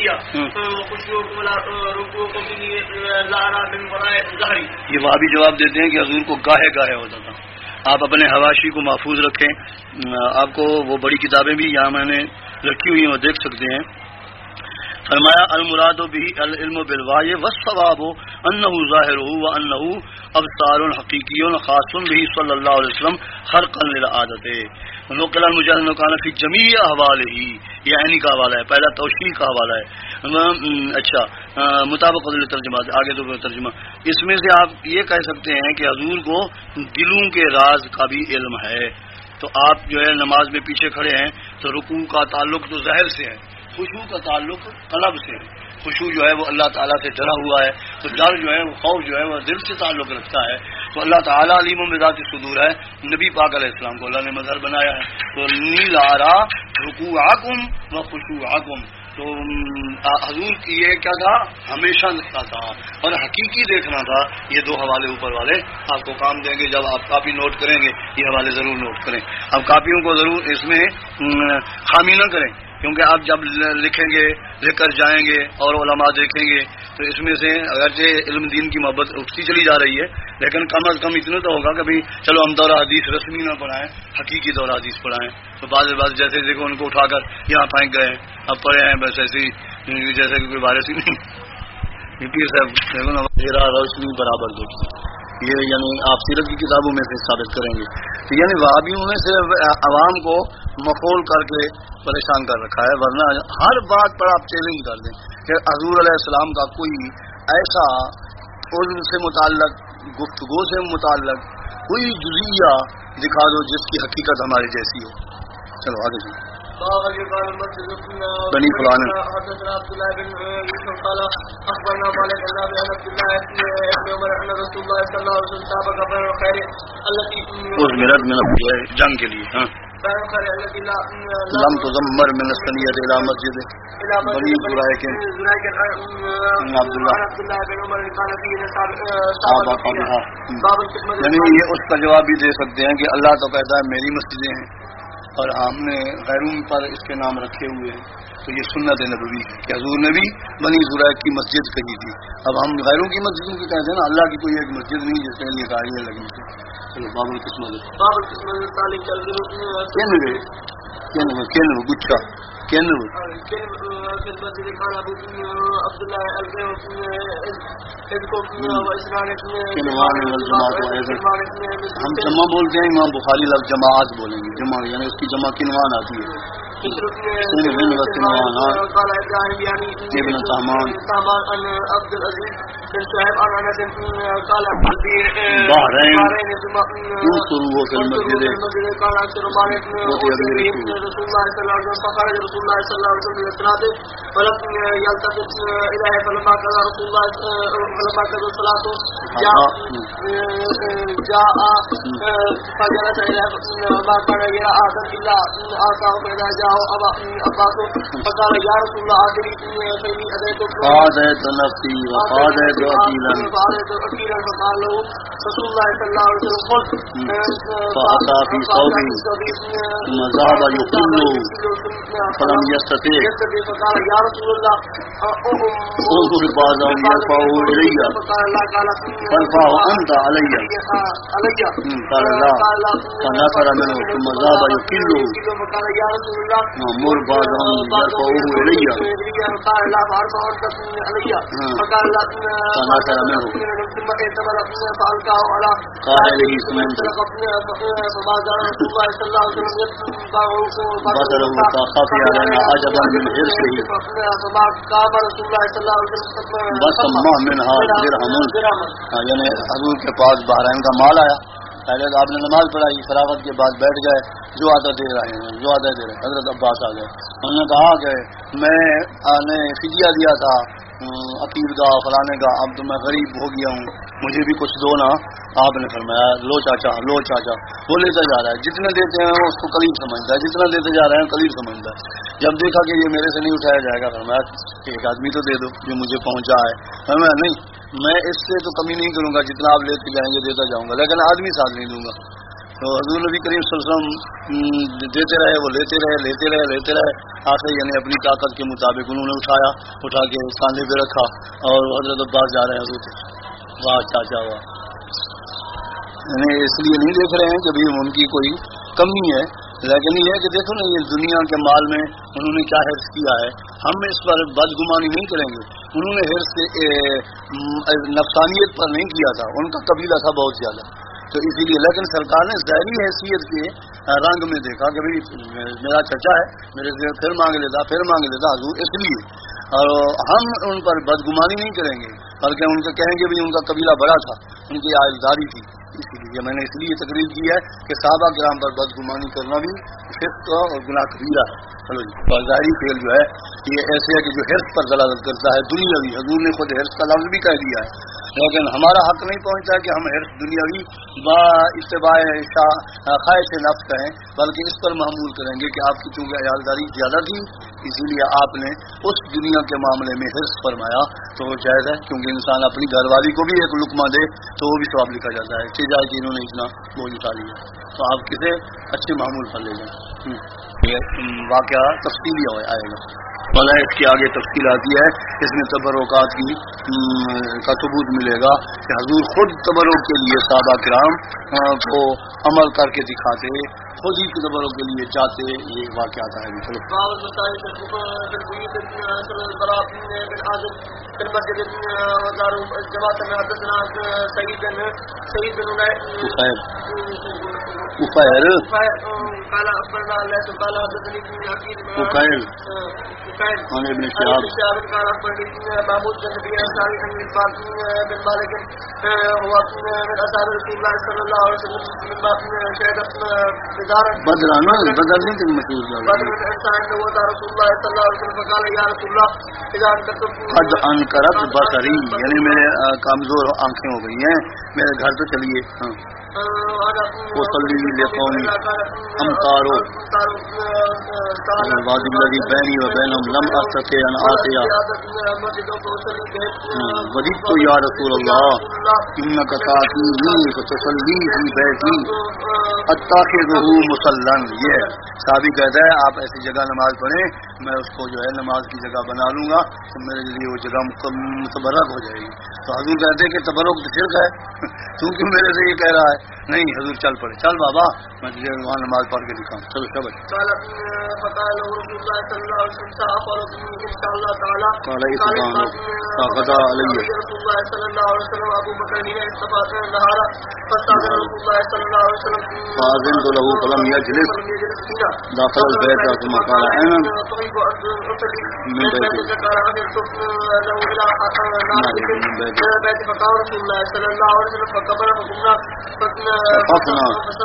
یہ وہاں بھی جواب دیتے ہیں کہ حضور کو گاہے گاہے ہوتا تھا. آپ اپنے حواشی کو محفوظ رکھیں. آپ کو وہ بڑی کتابیں بھی یہاں میں نے رکھی ہوئی ہیں وہ دیکھ سکتے ہیں. فرمایا المراد به العلم بالوحی والثواب انه ظاهره وانه ابصار حقیقی خاص به صلی اللہ علیہ وسلم خرقا للعادت نقل المجاهد كان في جميع احواله. یہ عینی کا حوالہ ہے، پہلا توشیح کا حوالہ ہے. اچھا مطابق ترجمہ آگے تو ترجمہ اس میں سے آپ یہ کہہ سکتے ہیں کہ حضور کو دلوں کے راز کا بھی علم ہے. تو آپ جو ہے نماز میں پیچھے کھڑے ہیں تو رکوع کا تعلق تو ظاہر سے ہے، خوشبو کا تعلق قلب سے ہے. خوشبو جو ہے وہ اللہ تعالیٰ سے ڈرا ہوا ہے, تو ڈر جو ہے وہ خوف جو ہے وہ دل سے تعلق رکھتا ہے. تو اللہ تعالیٰ علیم بذات الصدور ہے. نبی پاک علیہ السلام کو اللہ نے مظہر بنایا ہے. تو نیل آرا رکوعکم و خشوعکم, تو حضور کی یہ کیا تھا, ہمیشہ لکھتا تھا اور حقیقی دیکھنا تھا. یہ دو حوالے اوپر والے آپ کو کام دیں گے, جب آپ کاپی نوٹ کریں گے یہ حوالے ضرور نوٹ کریں. اب کاپیوں کو ضرور اس میں خامی نہ کریں, کیونکہ آپ جب لکھیں گے لکھ کر جائیں گے اور علماء دیکھیں گے تو اس میں سے اگرچہ علم دین کی محبت اٹھتی چلی جا رہی ہے, لیکن کم از کم اتنا تو ہوگا کبھی چلو ہم دورہ حدیث رسمی نہ پڑھائیں, حقیقی دورہ حدیث پڑھائیں. تو بعض بعض جیسے دیکھو ان کو اٹھا کر یہاں پھینک گئے, اب پڑھے ہیں بس ایسی جیسے کہ کوئی وائرس ہی نہیں. پیر صاحب دیکھو نا, میرا روشنی برابر دیکھیے, یہ یعنی آپ سیرت کی کتابوں میں سے ثابت کریں گے. تو یعنی وہابیوں نے صرف عوام کو مخول کر کے پریشان کر رکھا ہے, ورنہ ہر بات پر آپ چیلنج کر دیں کہ حضور علیہ السلام کا کوئی ایسا علم سے متعلق, گفتگو سے متعلق کوئی جزیہ دکھا دو جس کی حقیقت ہماری جیسی ہو. چلو آگے چلیں. بنی فلان اس مرد میں جنگ کے لیے ہاں لم تزمر من السنیت الى مسجد بنی زرائق عبداللہ یعنی یہ اس کا جواب بھی دے سکتے ہیں کہ اللہ تو کہتا ہے میری مسجدیں ہیں اور ہم نے غیروں پر اس کے نام رکھے ہوئے ہیں. تو یہ سنت نبوی ہے کہ حضور نے بھی بنی زرائق کی مسجد کہی تھی. اب ہم غیروں کی مسجدوں کی کہتے ہیں نا, اللہ کی کوئی ایک مسجد نہیں جس کے لیے گاڑیاں لگی تھیں. چلو باب القسمت کن گچھا کن ہم جمع بولتے ہیں, امام بخاری لفظ جماعت بولیں گے, جمع یعنی اس کی جمع کنوان آتی ہے. ابن سامان بحرین کیوں شروع ہو کر مسجد قادت نفسی وقادت وکیلا فأتى في صوبه ثم ذهب يقل فلم يستطع انظر بعضهم يرفعه إلي فارفعه أنت علي قال لا فنفر منه ثم ذهب يقله مر بعضهم يرفعه إلي فنفر منه قائله ثم بصره فخفي علينا عجبا من حرصه وسمى منها درهم. یعنی حضور کے پاس بحرین کا مال آیا, پہلے تو آپ نے نماز پڑھائی, فراغت کے بعد بیٹھ گئے, جو آدھا دے رہے ہیں جو آدھا دے رہے ہیں. حضرت عباس آ گئے, انہوں نے کہا کہ میں نے فدیہ دیا تھا عقیل کا فلانے کا, اب تو میں غریب ہو گیا ہوں, مجھے بھی کچھ دو نا. آپ نے فرمایا لو چاچا لو چاچا. وہ لیتا جا رہا ہے, جتنے دیتے ہیں اس کو قریب سمجھتا ہے, جتنا دیتے جا رہے ہیں قریب سمجھتا ہے. جب دیکھا کہ یہ میرے سے نہیں اٹھایا جائے گا, فرمایا ایک آدمی تو دے دو جو مجھے پہنچا ہے. فرمایا نہیں, میں اس سے تو کمی نہیں کروں گا, جتنا آپ لیتے جائیں گے دیتا جاؤں گا, لیکن آدمی ساتھ نہیں دوں گا. تو حضور نبی کریم صلی اللہ علیہ وسلم دیتے رہے, وہ لیتے رہے لیتے رہے لیتے رہے آخر یعنی اپنی طاقت کے مطابق انہوں نے اٹھایا, اٹھا کے کاندھے پہ رکھا اور حضرت عباس جا رہے ہیں حضور. واہ چاچا واہ. یعنی اس لیے نہیں دیکھ رہے ہیں کہ بھی ان کی کوئی کمی ہے, لیکن یہ ہے کہ دیکھو نا یہ دنیا کے مال میں انہوں نے کیا حرص کیا ہے. ہم اس پر بدگمانی نہیں کریں گے, انہوں نے حرص نفسانیت پر نہیں کیا تھا, ان کا قبیلہ تھا بہت زیادہ, تو اسی لیے. لیکن سرکار نے ظاہری حیثیت کے رنگ میں دیکھا کہ بھائی میرا چچا ہے, میرے سے پھر مانگ لیتا پھر مانگ لیتا حضور, اس لیے. اور ہم ان پر بدگمانی نہیں کریں گے, بلکہ ان کو کہیں گے بھی ان کا قبیلہ بڑا تھا, ان کی عائلداری تھی, اسی لیے میں نے اس لیے تقریر کی ہے کہ صحابہ کرام پر بدگمانی کرنا بھی فسق اور گناہ کبیرہ ہے. چلو جی. ظاہری فعل جو ہے یہ ایسے ہے کہ جو حرص پر دلالت کرتا ہے دنیاوی. حضور نے خود حرص کا لفظ بھی کہہ دیا ہے، لیکن ہمارا حق نہیں پہنچتا کہ ہم حرص دنیاوی با اتباع خواہش نفس کہیں، بلکہ اس پر محمول کریں گے کہ آپ کی چونکہ عیالداری زیادہ تھی اسی لیے آپ نے اس دنیا کے معاملے میں حرص فرمایا تو وہ جائز ہے، کیونکہ انسان اپنی گھر والی کو بھی ایک لقمہ دے تو وہ بھی ثواب لکھا جاتا ہے. چیز آئے کہ انہوں نے اتنا بوجھ اٹھا لیا تو آپ کسے اچھے معمول پر لے جائیں. یہ واقعہ تفصیلی آئے گا، والا اس کی آگے تفصیل آتی ہے. اس میں تبرکات کی کا ثبوت ملے گا کہ حضور خود تبرک کے لیے صحابہ کرام کو عمل کر کے دکھاتے، خود ہی تبرک کے لیے جاتے. یہ واقعات ہے. چلو عن ابن شهاب قال أخبرني محمود بن نبي أنصاري عن الفاطمي بن مالك هو من أصحاب رسول الله صلى الله عليه وسلم مما شهد بدارا بدر أنا بدر نہیں تم مشہور بدر من إنسان هو رسول الله صلى الله عليه وسلم فقال يا رسول الله إذا أنكرت قد أنكرت بصري یعنی میرے کمزور آنکھیں ہو گئی ہیں، میرے گھر تو چلیے. ہاں وصلی لقومی امطارو الوادی الذی بینی و بینہم لم استطع ان آتیا وجدت یا رسول اللہ انک تاتینی فتصلی فی بیتی اتخذہ مصلا. یہ صحابی کہتا ہے آپ ایسی جگہ نماز پڑھیں میں اس کو جو ہے نماز کی جگہ بنا لوں گا تو میرے لیے وہ جگہ متبرک ہو جائے گی. تو حضور کہتے ہیں کہ تبرک تو شرک ہے کیونکہ میرے سے یہ کہہ رہا ہے. نہیں حضور چل پڑے، چل بابا میں تجھے وہاں نماز پڑھ کے دکھاؤں. چلو شبت قال فاذنت له فلم يجلس داخل البيت ثم قال انا من بيتك فقال رسول الله صلى الله عليه وسلم فكبر فقمنا صففنا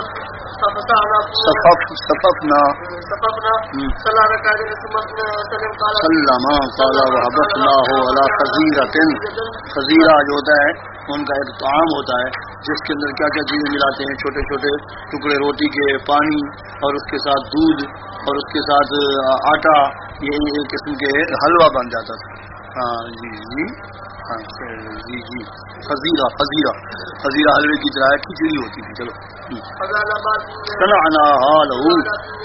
صففنا صففنا صلى ركعتين ثم سلم قال سلم قال وحبسناه على خزيرة. خزیرہ جو ہوتا ہے ان کا ایک طعام ہوتا ہے جس کے اندر کیا کیا چیزیں ملاتے ہیں، چھوٹے چھوٹے ٹکڑے روٹی کے، پانی اور اس کے ساتھ دودھ اور اس کے ساتھ آٹا، یہ ایک قسم کے حلوہ بن جاتا تھا. ہاں جی جی ہاں جی جی خزیرہ خزیرہ خزیرہ حلوے کی طرح کھچڑی ہوتی تھی. چلو صنعناها له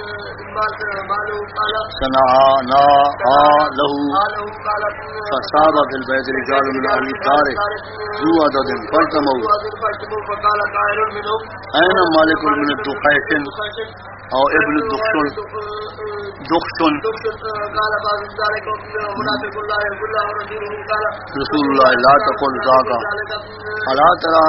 صنعناها له فصاب في البيت رجال من اهل الدار ذو عدد فالتموا اين مالك بن الدقيق او ابن الدخشن دخشن رسول الله لا تقل ذاك الا ترى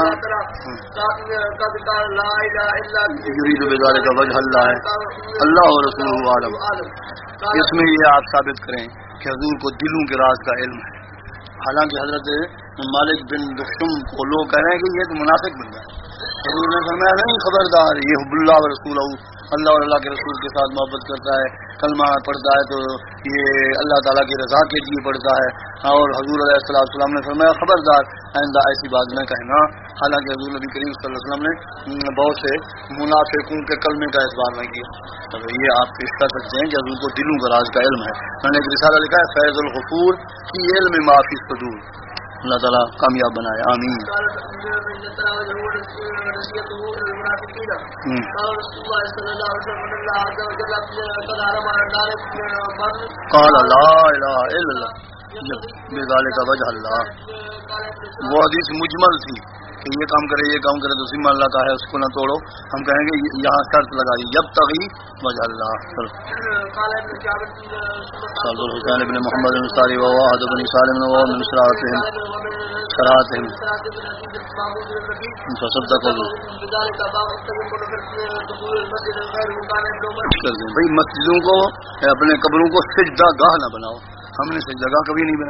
يريد بذلك وجه الله اللہ اور رسول عالم. اس میں یہ آپ ثابت کریں کہ حضور کو دلوں کے راز کا علم ہے. حالانکہ حضرت مالک بن دخشم کو لوگ کہہ رہے ہیں کہ یہ تو منافق بن گیا. حضور نے فرمایا نہیں خبردار، یہ حب اللہ و رسول اللہ اور اللہ کے رسول کے ساتھ محبت کرتا ہے، کلمہ پڑھتا ہے تو یہ اللہ تعالیٰ کی رضا کے لیے پڑھتا ہے. اور حضور علیہ السلام نے فرمایا خبردار آئندہ ایسی بات نہ کہنا. حالانکہ حضور نبی کریم صلی اللہ علیہ وسلم نے بہت سے منافقوں کے کلمے کا اعتبار نہ کیا. تو یہ آپ پیش کر سکتے ہیں کہ حضور کو دلوں کا راز کا علم ہے. میں نے ایک رسالہ لکھا ہے فیض الغفور کی علم معافی صدور. اللہ تعالیٰ کامیاب بنائے، آمین. قال لا الہ الا اللہ بذالک وجہ اللہ. وہ حدیث مجمل تھی کہ یہ کام کرے یہ کام کرے تو ذمہ اللہ کا ہے، اس کو نہ توڑو. ہم کہیں گے یہاں شرط لگائی یبتغی وجہ اللہ. قال الحسین بن محمد بن صالح وواحد بن سالم ومن شراتهم شراتهم فصدقوا. بھائی مسجدوں کو اپنے قبروں کو سجدہ گاہ نہ بناؤ. ہم نے سجدہ گاہ کبھی نہیں بنایا.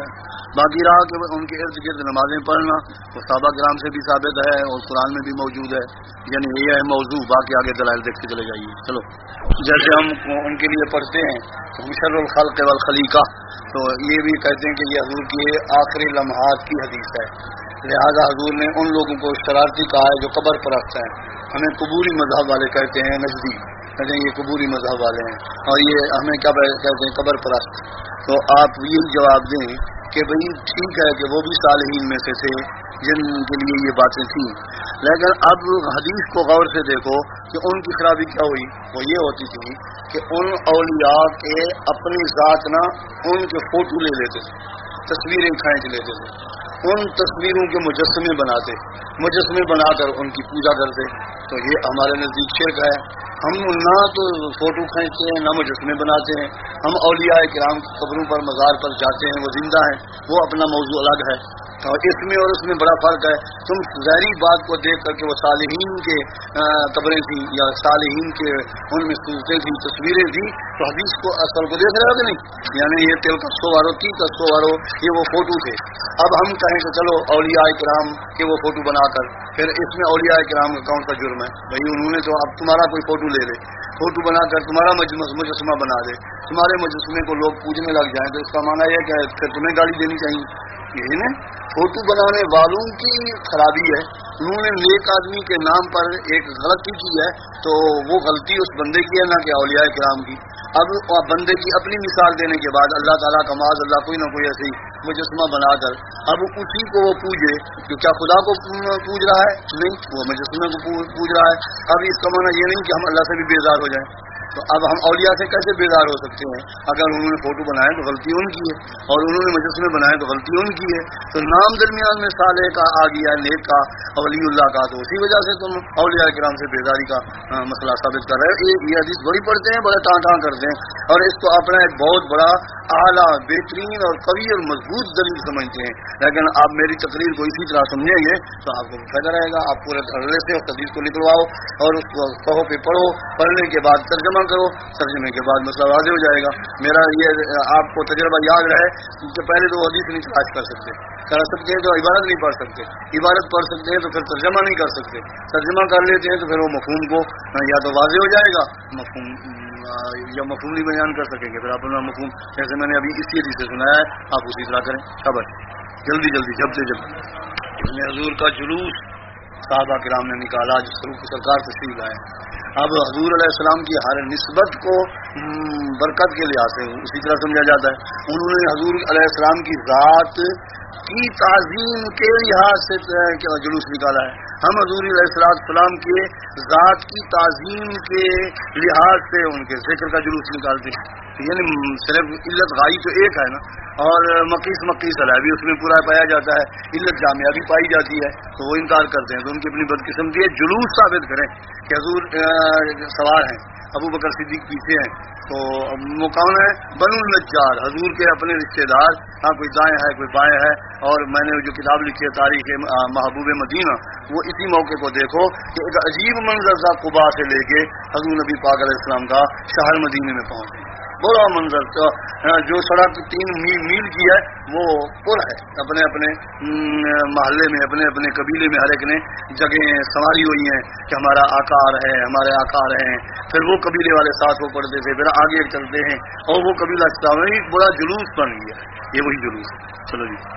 باقی رہا کہ ان کے ارد گرد نمازیں پڑھنا وہ صحابہ کرام سے بھی ثابت ہے اور قرآن میں بھی موجود ہے، یعنی یہ ہے موضوع، باقی آگے دلائل دیکھتے چلے جائیے. چلو جیسے ہم ان کے لیے پڑھتے ہیں تو شر الخلق والخلیقہ، تو یہ بھی کہتے ہیں کہ یہ حضور کی آخری لمحات کی حدیث ہے، لہذا حضور نے ان لوگوں کو شرارتی کہا ہے جو قبر پرست ہیں. ہمیں قبوری مذہب والے کہتے ہیں نجدی، کہتے ہیں یہ قبوری مذہب والے ہیں، اور یہ ہمیں کیا کہتے ہیں قبر پرست. تو آپ یہ جواب دیں کہ بھئی ٹھیک ہے کہ وہ بھی صالحین میں سے تھے جن کے لیے یہ باتیں تھیں، لیکن اب حدیث کو غور سے دیکھو کہ ان کی خرابی کیا ہوئی. وہ یہ ہوتی تھی کہ ان اولیاء کے اپنی ذات نہ ان کے فوٹو لے لیتے تھے، تصویریں کھینچ لیتے تھے، ان تصویروں کے مجسمے بناتے، مجسمے بنا کر ان کی پوجا کرتے. تو یہ ہمارے نزدیک شرک ہے. ہم نہ تو فوٹو کھینچتے ہیں نہ مجسمے بناتے ہیں. ہم اولیاء کرام کی قبروں پر مزار پر جاتے ہیں، وہ زندہ ہیں، وہ اپنا موضوع الگ ہے. اور اس میں اور اس میں بڑا فرق ہے. تم ظاہری بات کو دیکھ کر کے وہ صالحین کے قبریں تھیں یا صالحین کے ان میں صورتیں تھیں، تصویریں تھیں، تو حدیث کو اصل کو دیکھ رہے ہو کہ نہیں، یعنی یہ تل کا سو وارو تی کا سو وارو یہ وہ فوٹو تھے. اب ہم کہیں کہ چلو اولیاء کرام کے وہ فوٹو بنا کر، پھر اس میں اولیاء کرام کا کون سا جرم ہے؟ بھائی انہوں نے تو اب تمہارا کوئی فوٹو لے لے، فوٹو بنا کر تمہارا مجسمہ بنا دے، تمہارے مجسمے کو لوگ پوجنے لگ جائیں، تو اس کا معنی یہ کہ پھر تمہیں گالی دینی چاہیے. یہی نا فوٹو بنانے والوں کی خرابی ہے. انہوں نے نیک آدمی کے نام پر ایک غلطی کی ہے، تو وہ غلطی اس بندے کی ہے نہ کہ اولیاء کرام کی. اب بندے کی اپنی مثال دینے کے بعد اللہ تعالیٰ کا معاذ اللہ کوئی نہ کوئی ایسی مجسمہ بنا کر اب اسی کو وہ پوجے، تو کیا خدا کو پوج رہا ہے؟ نہیں، وہ مجسمے کو پوج رہا ہے. اب اس کا معنی یہ نہیں کہ ہم اللہ سے بھی بیزار ہو جائیں. تو اب ہم اولیاء سے کیسے بیزار ہو سکتے ہیں؟ اگر انہوں نے فوٹو بنائے تو غلطی ان کی ہے، اور انہوں نے مجسمے بنائے تو غلطی ان کی ہے. تو نام درمیان میں صالح کا آ گیا، نیک کا، ولی اللہ کا، تو اسی وجہ سے تم اولیاء کرام سے بیزاری کا مسئلہ ثابت کر رہے ہو. یہ حدیث بڑی پڑھتے ہیں، بڑے ٹاں ٹاں کرتے ہیں، اور اس کو اپنا ایک بہت بڑا اعلیٰ بہترین اور قوی اور مضبوط دلیل سمجھتے ہیں. لیکن آپ میری تقریر کو اسی طرح سمجھیں گے تو آپ کو فائدہ رہے گا. آپ پورے دھڑے سے اس حدیث کو نکلواؤ اور اس کو کہو کہ پڑھو، پڑھنے کے بعد ترجمہ کرو، ترجمے کے بعد مسئلہ واضح ہو جائے گا. میرا یہ آپ کو تجربہ یاد رہے کہ پہلے تو حدیث نہیں تلاش کر سکتے، کر سکتے ہیں تو عبارت نہیں پڑھ سکتے، عبارت پڑھ سکتے ہیں تو پھر ترجمہ نہیں کر سکتے، ترجمہ کر لیتے ہیں تو پھر وہ مفہوم کو یا تو واضح ہو جائے گا، مفہوم یا مفہوم نہیں بیان کر سکیں گے. پھر آپ اپنا مفہوم جیسے میں نے ابھی اسی حدیث سے سنایا ہے آپ اسی طرح کریں. خبر جلدی جلدی جب سے جب ابن حضور کا جلوس صحابہ کرام نے نکالا جس روح کی سرکار تشریف لائے. اب حضور علیہ السلام کی ہر نسبت کو برکت کے لحاظ سے اسی طرح سمجھا جاتا ہے. انہوں نے حضور علیہ السلام کی ذات کی تعظیم کے لحاظ سے جلوس نکالا ہے. ہم حضور علیہ السلام کے ذات کی تعظیم کے لحاظ سے ان کے ذکر کا جلوس نکالتے ہیں. یعنی صرف علت غائی تو ایک ہے نا، اور مقیس مقیس علیہ اس میں پورا پایا جاتا ہے، علت جامعہ بھی پائی جاتی ہے، تو وہ انکار کرتے ہیں. تو ان کی اپنی بدقسمتی ہے. جلوس ثابت کریں کہ حضور سوار ہیں، ابو بکر صدیق پیچھے ہیں، تو وہ کون ہے؟ بنو النجار، حضور کے اپنے رشتے دار. ہاں کوئی دائیں ہے کوئی بائیں ہے. اور میں نے جو کتاب لکھی ہے تاریخ محبوب مدینہ، وہ اسی موقع کو دیکھو کہ ایک عجیب منظر تھا قباء سے لے کے حضور نبی پاک علیہ السلام کا شہر مدینے میں پہنچے. بڑا منظر تھا. جو سڑک تین میل میل کی ہے وہ پل ہے، اپنے اپنے محلے میں اپنے اپنے قبیلے میں ہر ایک نے جگہیں سنواری ہوئی ہیں کہ ہمارا آقا آ رہے ہیں، ہمارے آقا آ رہے ہیں. پھر وہ قبیلے والے ساتھ وہ پڑھتے تھے، پھر آگے چلتے ہیں اور وہ قبیلہ ایک بڑا جلوس بن گیا. یہ وہی جلوس ہے. چلو جی،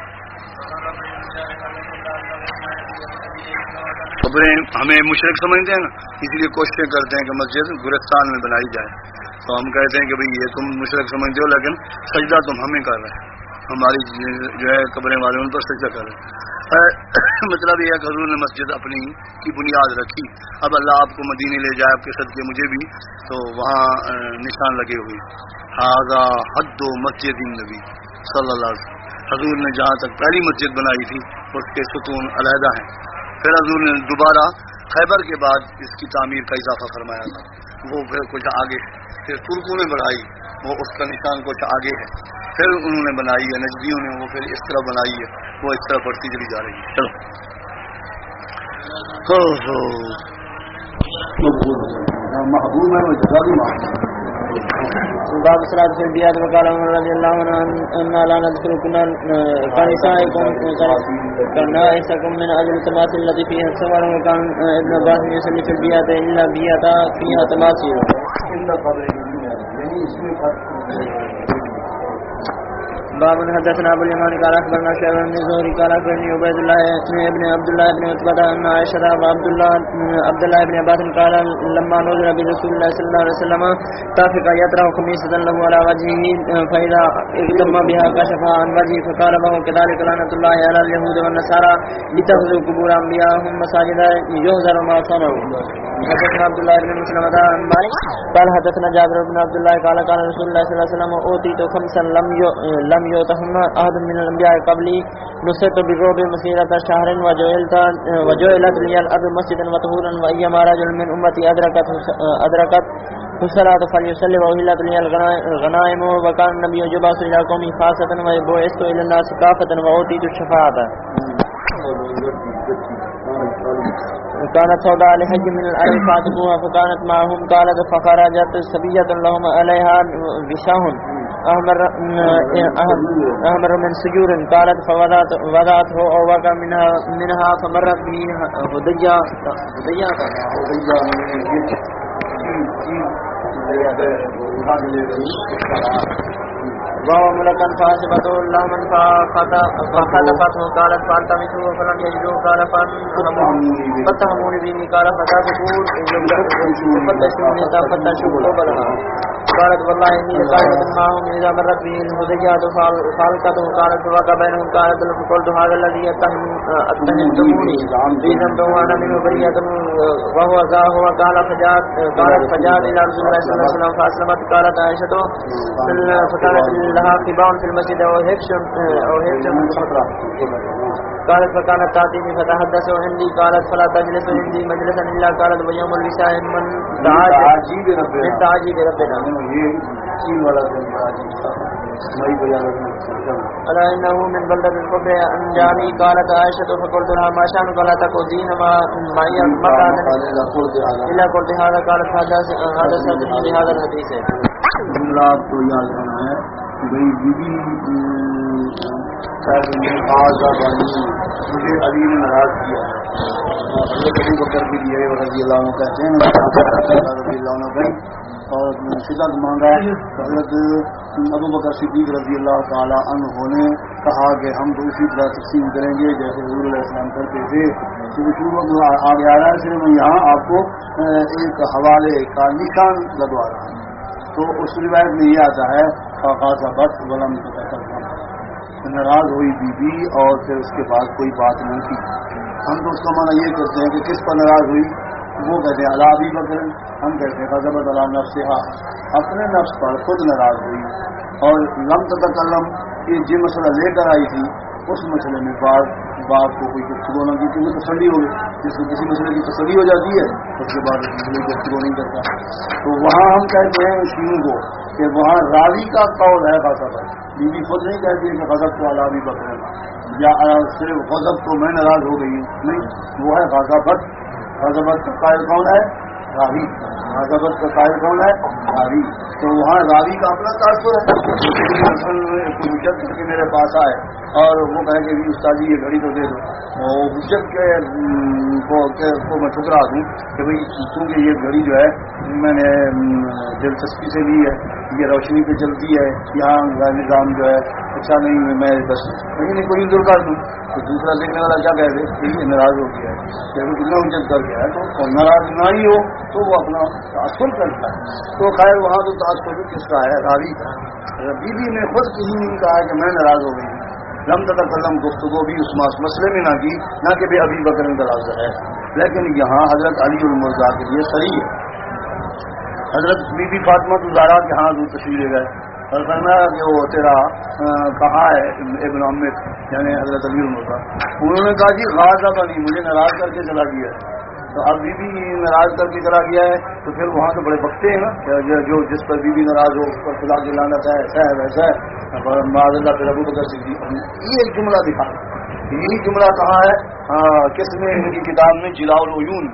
خبریں ہمیں مشرک سمجھتے ہیں نا، اسی لیے کوششیں کرتے ہیں کہ مسجد گورستان میں بنائی جائے. تو ہم کہتے ہیں کہ بھئی یہ تم مشرک سمجھتے ہو، لیکن سجدہ تم ہمیں کر رہے ہیں، ہماری جو ہے قبریں والے ان پر سجدہ کر رہے ہیں. مطلب یہ ہے کہ حضور نے مسجد اپنی کی بنیاد رکھی. اب اللہ آپ کو مدینے لے جائے، آپ کے صدقے مجھے بھی، تو وہاں نشان لگے ہوئے ھذا حد مسجد النبی صلی اللہ علیہ وسلم. حضور نے جہاں تک پہلی مسجد بنائی تھی اس کے ستون علیحدہ ہیں. پھر حضور نے دوبارہ خیبر کے بعد اس کی تعمیر کا اضافہ فرمایا تھا، وہ پھر کچھ آگے. پھر ترکوں نے بڑھائی، وہ اس کا نشان کچھ آگے ہے. پھر انہوں نے بنائی ہے نجدیوں نے، وہ پھر اس طرح بنائی ہے، وہ اس طرح بڑھتی چلی جا رہی ہے. چلو محبوب ہے باب صلاة في البيات وقال عمر رضي الله عنه أن لا ندخل كنسائكم كنائسكم من أجل التماثيل التي فيها الصور وكان ابن عباس يصلي في البيات إلا بيات فيها تماثيل. باب حدثنا ابو اليمان قال اخبرنا شعيب بن زهري قال اخبرني عبيد الله بن عبد الله بن عتبة ان عائشة وعبد الله عبد الله بن عباس قال لما نزل برسول الله صلى الله عليه وسلم تافق يطرح خميسة له على وجهه فاذا اغتم بها كشفها عن وجهه فقال له كذلك لعنة الله على اليهود والنصارى اتخذوا قبور انبيائهم مساجد يهزر ما صنعوا. حدثنا عبد الله بن مسلم قال حدثنا جابر بن عبد الله قال قال رسول الله صلى الله عليه وسلم اوتيت خمسا لم لم يؤتهم احد من الانبياء قبلي نصرت بالرعب مسيرة شهر وجعلت وجعلت لي الارض مسجدا وطهورا وايما رجل من امتي ادركت ادركت الصلاة فليصلي واحلت لي الغنائم وكان النبي يبعث الى قومه خاصة وبعثت الى الناس كافة واوتيت الشفاعة. كانت سوداء لحج من العرب فاتبوها فكانت معهم قالت فخرجت سبية لهم عليها بشاه أحمر أحمر من سجور قالت فوضعته أو وقع منها منها فمرت به هدية هدية وهو ملكا فحسبته لهما فخطفته قالت فالتمسوه فلم يجدوه قال فاتهموني به قال فتاتكون فتشوني فتشوا قلوبها قالت والله اني لقائمة معهم اذا مرت به الهديات فالقته قالت فوقع بينهم قالت فقلت هذا الذي اتهمتموني في ذنبه وانا منه بريئة وهو ذا هو قال فجاءت قالت فجاءت الى رسول الله صلى الله عليه وسلم فاسلمت قالت عائشة فكانت لها قبان في المسجد او هفش او هفش قالت فكانت تاتيني فتحدث عندي قالت فلا تجلس عندي مجلسا الا قالت ويوم الوساء من تعاجب من تعاجب ربنا الا انه من بلدة الكفر انجاني قالت عائشة فقلت لها ما شانك لا تقودين ما معي مكان الا قلت هذا قالت هذا صدقني بهذا الحديث. جملہ آپ کو یاد رہنا ہے کہ بھائی بیوی مجھے علی نے ناراض کیا ہے. حضرت ابو بکر بھی لیے رضی اللہ عنہ کہتے ہیں رضی اللہ عنہ بھائی اور شدت مانگا. حضرت ابو بکر صدیق رضی اللہ تعالی عنہ نے کہا کہ ہم تو اسی طرح تقسیم کریں گے جیسے حضور علیہ السلام کرتے تھے. آگے آ رہا ہے صرف میں یہاں آپ کو ایک حوالے کا نشان لگوا رہا ہوں. تو اس روایت میں یہ آتا ہے خاصا بت ولم ناراض ہوئی بی بی اور پھر اس کے بعد کوئی بات نہیں کی. ہم تو اس کا معنی یہ کرتے ہیں کہ کس پر ناراض ہوئی, وہ کہتے ہیں علی ابی بکر, ہم کہتے ہیں غضبت علی نفسہا, اپنے نفس پر خود ناراض ہوئی. اور لم تتکلم یہ جو مسئلہ لے کر آئی تھی اس مسئلے میں بعد باپ کو کوئی گفتگو نہ کی کیونکہ تسلی ہو گئی. جس کو کسی مسئلے کی تسلی ہو جاتی ہے اس کے بعد اس مسئلے کی گفتگو نہیں کرتا. تو وہاں ہم کہتے ہیں شیعوں کو کہ وہاں راوی کا قول ہے غضب ہے. بی بی خود نہیں کہتی ہے کہ غضب تو علی ابی بکر یا صرف غضب تو میں ناراض ہو گئی ہوں, نہیں, وہ ہے غضبت. غضبت کا قائل کون ہے؟ راوی. غضبت کا قائل کون ہے؟ راوی. تو وہاں راوی کا اپنا تاثر ہے. حجت کر کے میرے پاس آئے اور وہ کہے کہ استاد جی یہ گھڑی تو دے دو, اور حجت کے کو میں ٹھکرا دوں کہ بھائی کیونکہ یہ گھڑی جو ہے میں نے دلچسپی سے لی ہے, یہ روشنی پہ چلتی ہے, یہاں نظام جو ہے اچھا نہیں, میں بس کہیں نہیں کوئی دور کر دوں. تو دوسرا دیکھنے والا کیا کہہ دے کہ یہ ناراض ہو گیا ہے, جب کتنا حجت کر گیا ہے تو ناراض نہ ہی ہو تو وہ اپنا تاثر کرتا ہے. تو خیر وہاں تو تاثر کس کا ہے؟ راوی کا. بی بی نے خود کسی نہیں کہا کہ میں ناراض ہو گئی. لم تتکلم گفتگو بھی اس مسئلے میں نہ کی, نہ کہ بے ابی بکر ناراض ہے. لیکن یہاں حضرت علی المرضا کے لیے صحیح ہے. حضرت بی بی فاطمہ الزہرا کے ہاں حضور تشریف لے گئے اور فرمایا کہ وہ تیرا کہاں ہے ابن عمک یعنی حضرت علی المرضا. انہوں نے کہا جی غاضب نہیں, مجھے ناراض کر کے چلا گیا ہے. تو اب بی بی ناراض کر کے چلا گیا ہے تو پھر وہاں تو بڑے بکتے ہیں نا, جو جس پر بی بی ناراض ہو اس پر خدا کی لعنت ہے, ایسا ہے ویسا ہے. معاذ اللہ پھر ابو بکر صدیق یہ ایک جملہ دکھا. یہی جملہ کہاں ہے؟ کس میں ان کی کتاب میں جلاء العیون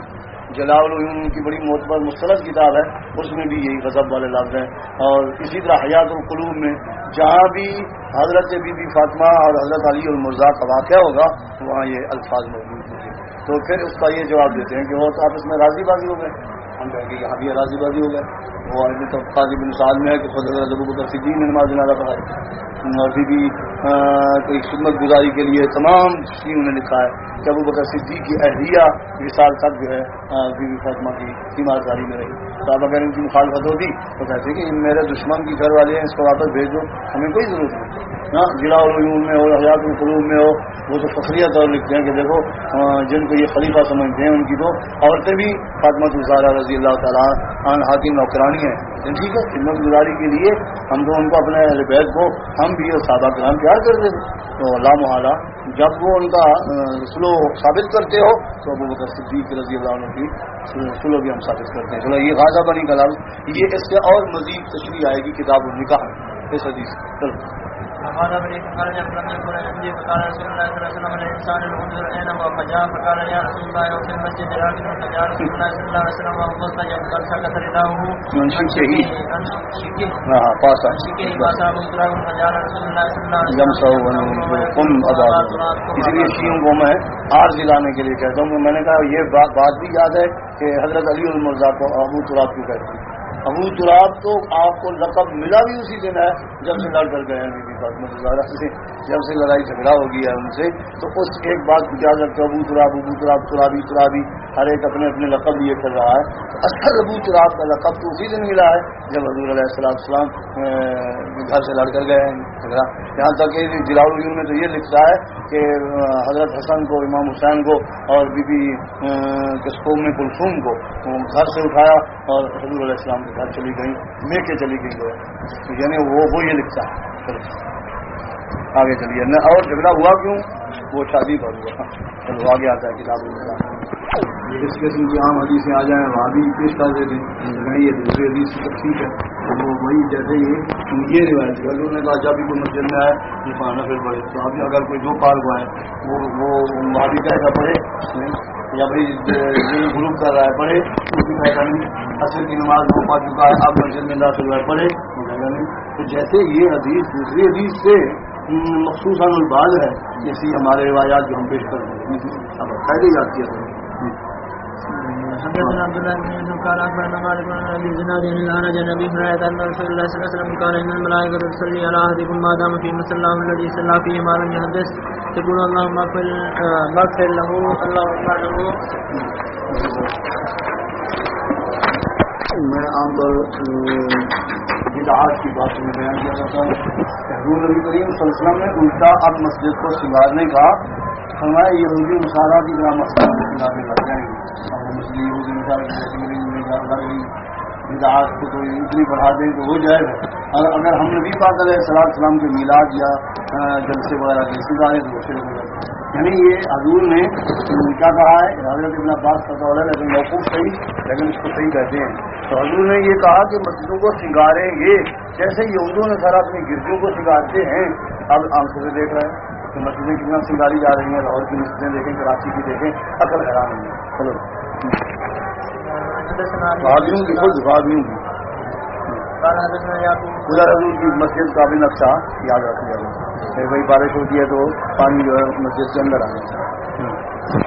جلال العیون کی بڑی معتبر مستند کتاب ہے، اس میں بھی یہی غضب والے لفظ ہیں. اور اسی طرح حیات القلوب میں جہاں بھی حضرت بی بی فاطمہ اور حضرت علی المرزا کا واقعہ ہوگا وہاں یہ الفاظ موجود ہوں گے. تو پھر اس کا یہ جواب دیتے ہیں کہ وہ تو آپس میں راضی بازی ہو گئے. ہم کہیں گے یہاں بھی راضی بازی ہو گئے. وہ تو قاضی بن سعد میں ہے کہ خود حضرت ابوبکر صدیق نے نماز جنازہ پڑھائی اور بی بی ایک سنت گزاری کے لیے تمام شیعوں نے لکھا ہے کہ ابوبکر صدیق کی اہلیہ وصال تک جو ہے بی بی فاطمہ کی تیمارداری میں رہی. تو اب اگر ان کی مخالفت ہوتی تو کہتے کہ میرے دشمن کی گھر والے ہیں، اس کو واپس بھیج دو، ہمیں کوئی ضرورت نہیں. نا جلا العیون میں ہو، حیات القلوب میں ہو، وہ تو فخریہ طور لکھتے ہیں کہ دیکھو جن کو یہ خلیفہ سمجھتے ہیں ان کی تو عورتیں بھی فاطمہ الزہرا رضی اللہ تعالیٰ عنہا کی نوکرانی ہیں. ٹھیک ہے، خدمت گزاری کے لیے ہم تو ان کو اپنے اہل بیت کو ہم بھی اور صحابہ کرام پیار کرتے تھے. تو لا محالہ جب وہ ان کا سلو ثابت کرتے ہو تو ابوبکر صدیق رضی اللہ عنہ کی سلو بھی ہم ثابت کرتے ہیں. چلو یہ غازہ بنی کا لفظ یہ اس سے اور مزید تشریح آئے گی کتاب النکاح اس حدیث. چلو فقال ابن فقال لم يكن عندي فقال رسول الله صلى الله عليه وسلم الانسان المنذر اينما فجاء فقال يا رسول الله وفي المسجد لكن فجاء رسول الله صلى الله عليه وسلم ومستجاب قال سكت رداه من شيء ها ها فاسا شيء فاسا مستراح فجاء رسول الله صلى الله عليه وسلم يمسو قم ابا. اس لیے شیعوں کو میں عارض لانے کے لیے کہتا ہوں. میں نے کہا یہ بات بھی یاد ہے کہ حضرت علی المرزا کو ابو تراب کیوں کہتے ہیں. ابو تراب تو آپ کو لقب ملا بھی اسی دن ہے جب سے لڑ کر گئے ہیں بی بی فاطمہ الزہرا سے. جب سے لڑائی جھگڑا ہو گیا ہے ان سے تو اس ایک بات کو یاد رکھتے ابو تراب ابو تراب ترابی ترابی ہر ایک اپنے اپنے لقب لیے کر رہا ہے. اصل ابو تراب کا لقب تو اسی دن ملا ہے جب حضور علیہ السلام السلام گھر سے لڑ کر گئے ہیں جھگڑا. یہاں تک کہ جلال العیون میں تو یہ لکھتا ہے کہ حضرت حسن کو امام حسین کو اور بی بی قوم کلثوم کو گھر سے اٹھایا اور حضور علیہ السلام کے گھر چلی گئی لے کے چلی گئی جو ہے. یعنی وہ وہ یہ لکھتا ہے. آگے چلیے نہ اور جھگڑا ہوا کیوں وہ شادی پر ہوا. چلو آگے آتا ہے کتاب میں اس قسم کی عام حدیثیں آ جائیں وہاں بھی پیش کر دیتے ہیں. یہ دوسری حدیث ٹھیک ہے وہ وہی جیسے یہ یہ روایت حضور نے کہا جب بھی کوئی مسجد میں آئے یہ پڑھنا پھر پڑھے. تو ابھی اگر کوئی جو پار ہوا ہے وہ وہ وہاں بھی کہے گا پڑھے یا بھائی گروپ کر رہا ہے پڑھے اس بھی کہے گا نہیں. اصل کی نماز وہ پا چکا ہے اب مسجد میں داخل ہوا ہے پڑھے وہ کہے گا نہیں. تو جیسے یہ حدیث دوسری حدیث سے مخصوصاً الباز ہے جیسی ہمارے روایات جو ہم پیش کر رہے ہیں قاعدے یاد کیا تھا. حدثنا عبد الله بن يوسف قال اخبرنا مالك بن ابي زناد عن الأعرج عن ابي هريره ان رسول الله صلى الله عليه وسلم قال ان الملائكه تصلي على احدكم ما دام في مصلاه الذي صلى فيه ما لم يحدث تقول اللهم اغفر اغفر له اللهم ارحمه. میں عام طور بدعات کی بات میں بیان کیا کرتا ہوں. حضور نبی کریم صلی اللہ علیہ وسلم نے الٹا اب مسجد کو سنگارنے کا فرمایا یہودی مسالہ کی طرح مسجد کو سنگارنے لگ جائیں گے. مسلم یہودی مسالہ بدعات کو تو اتنی بڑھا دیں تو ہو جائے گا. اور اگر ہم نبی پاک علیہ السلام کے میلاد یا جلسے وغیرہ کے سنگارے تو شروع ہو جائے. یعنی یہ حضور نے کیا کہا ہے حضرت ابن عباس کا قول ہے لیکن موقوف صحیح لیکن اس کو صحیح کہتے ہیں. تو حضور نے یہ کہا کہ مسجدوں کو سنگاریں گے جیسے یہودوں نے سارا اپنی گرجوں کو سنگارتے ہیں. اب آنکھوں سے دیکھ رہے ہیں کہ مسجدیں کتنا سنگاری جا رہی ہیں. لاہور کی مسجدیں دیکھیں کراچی کی دیکھیں عقل حیران نہیں ہے. چلو بھابیوں کی خود بھابیوں کی ادھر حضور کی مسجد کا بھی نقشہ یاد رکھ لیا جائے. پھر وہی بارش ہوتی ہے تو پانی جو ہے مسجد کے اندر آ جاتا ہے.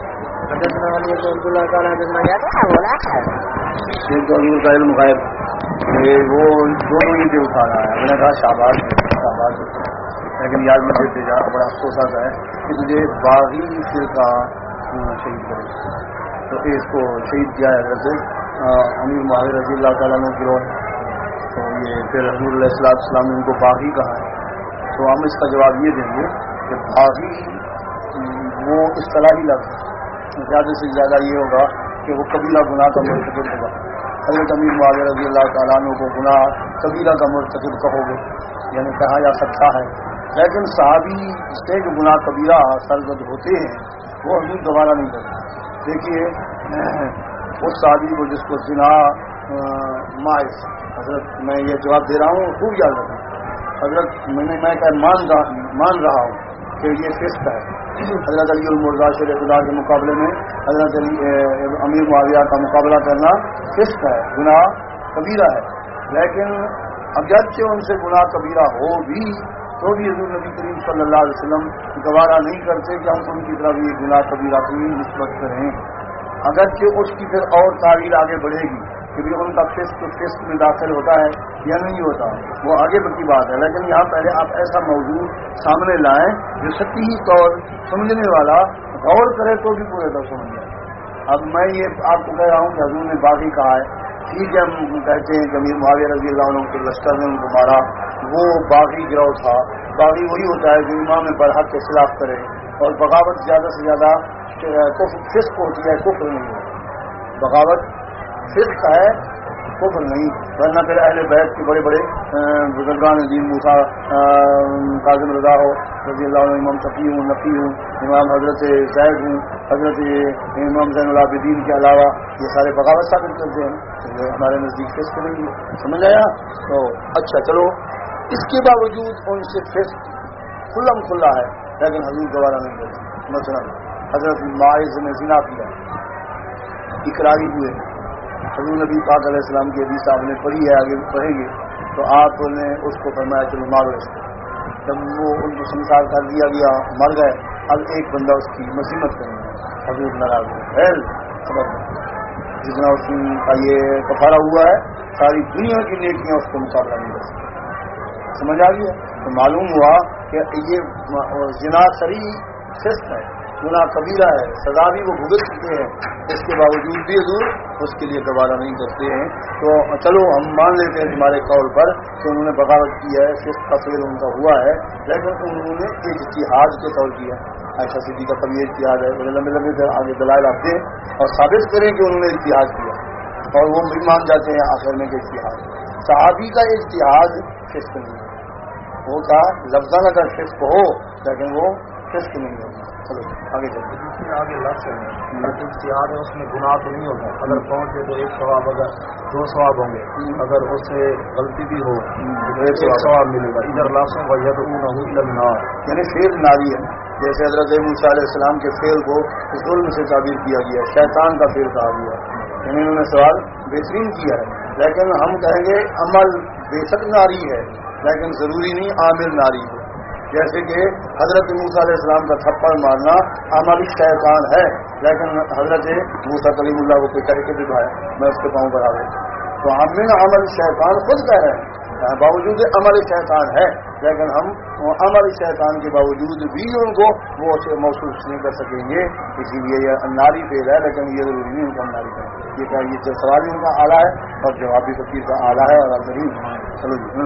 حضور کا علم غائب وہ دونوں ہی سے اٹھا رہا ہے. میں نے کہا شہباز شہباز لیکن یاد مجھے دے جا بڑا افسوس آتا ہے کہ مجھے باغی فرقہ شہید کرے. تو اس کو شہید کیا ہے حضرت امیر معاویہ رضی اللہ تعالیٰ عنہ کی روح. تو یہ پھر حضور علیہ السلام نے ان کو باغی کہا ہے. تو ہم اس کا جواب یہ دیں گے کہ باغی وہ اصطلاحی لفظ ہے. زیادہ سے زیادہ یہ ہوگا کہ وہ قبیلہ گناہ کا مرتکب ہوگا. حضرت امیر معاویہ رضی اللہ تعالیٰ عنہ کو گناہ قبیلہ کا مرتکب کہو گے یعنی کہا جا سکتا ہے. لیکن صحابی سے جو گناہ قبیلہ سرزد ہوتے ہیں وہ حضور دوبارہ نہیں کرتے. دیکھیے اس صحابی کو جس کو زنا مائز حضرت میں یہ جواب دے رہا ہوں خوب یاد رکھیں. حضرت میں نے میں کہ مان رہا مان رہا ہوں کہ یہ فسق ہے. حضرت علی المرضی شیر خدا کے مقابلے میں حضرت علی امیر معاویہ کا مقابلہ کرنا فسق ہے، گناہ کبیرہ ہے. لیکن اگرچہ ان سے گناہ کبیرہ ہو بھی تو بھی حضور نبی کریم صلی اللہ علیہ وسلم گوارا نہیں کرتے کہ ہم ان کی طرف یہ گناہ کبیرہ کی نسبت کریں. اگرچہ اس کی پھر اور تعویل آگے بڑھے گی کہ بھی ان کا فسق فسق میں داخل ہوتا ہے یا نہیں ہوتا، وہ آگے کی بات ہے. لیکن یہاں پہلے آپ ایسا موضوع سامنے لائیں جو سطحی طور سمجھنے والا غور کرے تو بھی پورے طور سمجھ جائے. اب میں یہ آپ کو کہہ رہا ہوں کہ حضور نے باغی کہا ہے، ٹھیک ہے، ہم کہتے ہیں کہ امیر معاویہ رضی اللہ عنہ کے لشکر نے ان کو مارا، وہ باغی گروہ تھا. باغی وہی ہوتا ہے جو امام برحق کے خلاف کرے، اور بغاوت زیادہ سے زیادہ فسق ہوتی ہے، کفر نہیں ہے. بغاوت فسق ہے، کفر نہیں. ورنہ پھر اہل بیت کے بڑے بڑے بزرگان دین موسیٰ کاظم رضا ہو رضی اللہ عنہ، امام شفیع ہوں، نفی ہوں، امام حضرت زید ہوں، حضرت امام زین العابدین کے علاوہ یہ سارے بغاوت ثابت کرتے ہیں، تو ہمارے نزدیک فسق نہیں ہے. سمجھ آیا؟ تو اچھا چلو، اس کے باوجود ان سے فسق کھلم کھلا ہے لیکن حضور گوارا نہیں کرتے. مثلا حضرت معاذ نے زنا کیا، اقراری ہوئے، حضور نبی پاک علیہ السلام کی حدیث آپ نے پڑھی ہے، آگے پڑھیں گے تو آپ نے اس کو فرمایا چلو مارو اس کو. جب وہ ان کو سنسار کر دیا گیا، مر گئے، اب ایک بندہ اس کی مذمت کریں گے، حضور ناراض ہوئے. خیر خبر جتنا اس کا یہ کفارہ ہوا ہے ساری دنیا کی نیکیاں اس کو مقابلہ نہیں کر سکتی. سمجھ آ گیا؟ تو معلوم ہوا کہ یہ زنا سری فسق ہے، گناہ کبیرہ ہے، سزا بھی وہ بھگت چکے ہیں، اس کے باوجود بھی حضور اس کے لیے گوارا نہیں کرتے ہیں. تو چلو ہم مان لیتے ہیں تمہارے قول پر کہ انہوں نے بغاوت کی ہے، فسق کا فعل ان کا ہوا ہے، لیکن انہوں نے ایک اجتہاد کے طور کیا. عائشہ صدیقہ کا بھی اجتہاد ہے، لمبے لمبے سے آگے دلائل آپ دیں اور ثابت کریں کہ انہوں نے اجتہاد کیا، اور وہ بھی مان جاتے ہیں آخر میں کہ اجتہاد. صحابی کا اجتہاد فسق نہیں ہے، وہ کا لفظاً اگر فسق ہو لیکن وہ فسق نہیں ہوگا. چلو آگے چلتے ہیں. آگے لفظ ہے اجتہاد ہے، اس میں گناہ تو نہیں ہوگا. اگر پہنچے تو ایک ثواب، اگر دو ثواب ہوں گے، اگر اس سے غلطی بھی ہو تو ایک ثواب ملے گا. ادھر لفظ ہے وَيَدْعُونَهُ إِلَى النَّارِ، یعنی فعل ناری ہے. جیسے حضرت موسیٰ علیہ السلام کے فعل کو ظلم سے تعبیر کیا گیا، شیطان کا فعل کہا گیا، یعنی انہوں نے سوال بہترین کیا ہے. لیکن ہم کہیں گے عمل بے شک ناری ہے لیکن ضروری نہیں عامل ناری ہے. جیسے کہ حضرت موسیٰ علیہ السلام کا تھپڑ مارنا عمل شیطان ہے، لیکن حضرت موسیٰ کلیم اللہ کو کہہ کے دکھایا میں اس کے پاؤں پر آ گیا، تو ہم نے عمل شیطان خود کہہ رہے ہیں، باوجود عمل شیطان ہے، لیکن ہم عمل شیطان کے باوجود بھی ان کو وہ محسوس نہیں کر سکیں گے. اسی لیے یہ ناری فعل ہے، لیکن یہ ضروری نہیں ان کو ہم ناری کریں. یہ کہ یہ سوال بھی ان کا اعلیٰ ہے اور جواب بھی فقیر کا اعلیٰ ہے اور بہترین. چلو جی.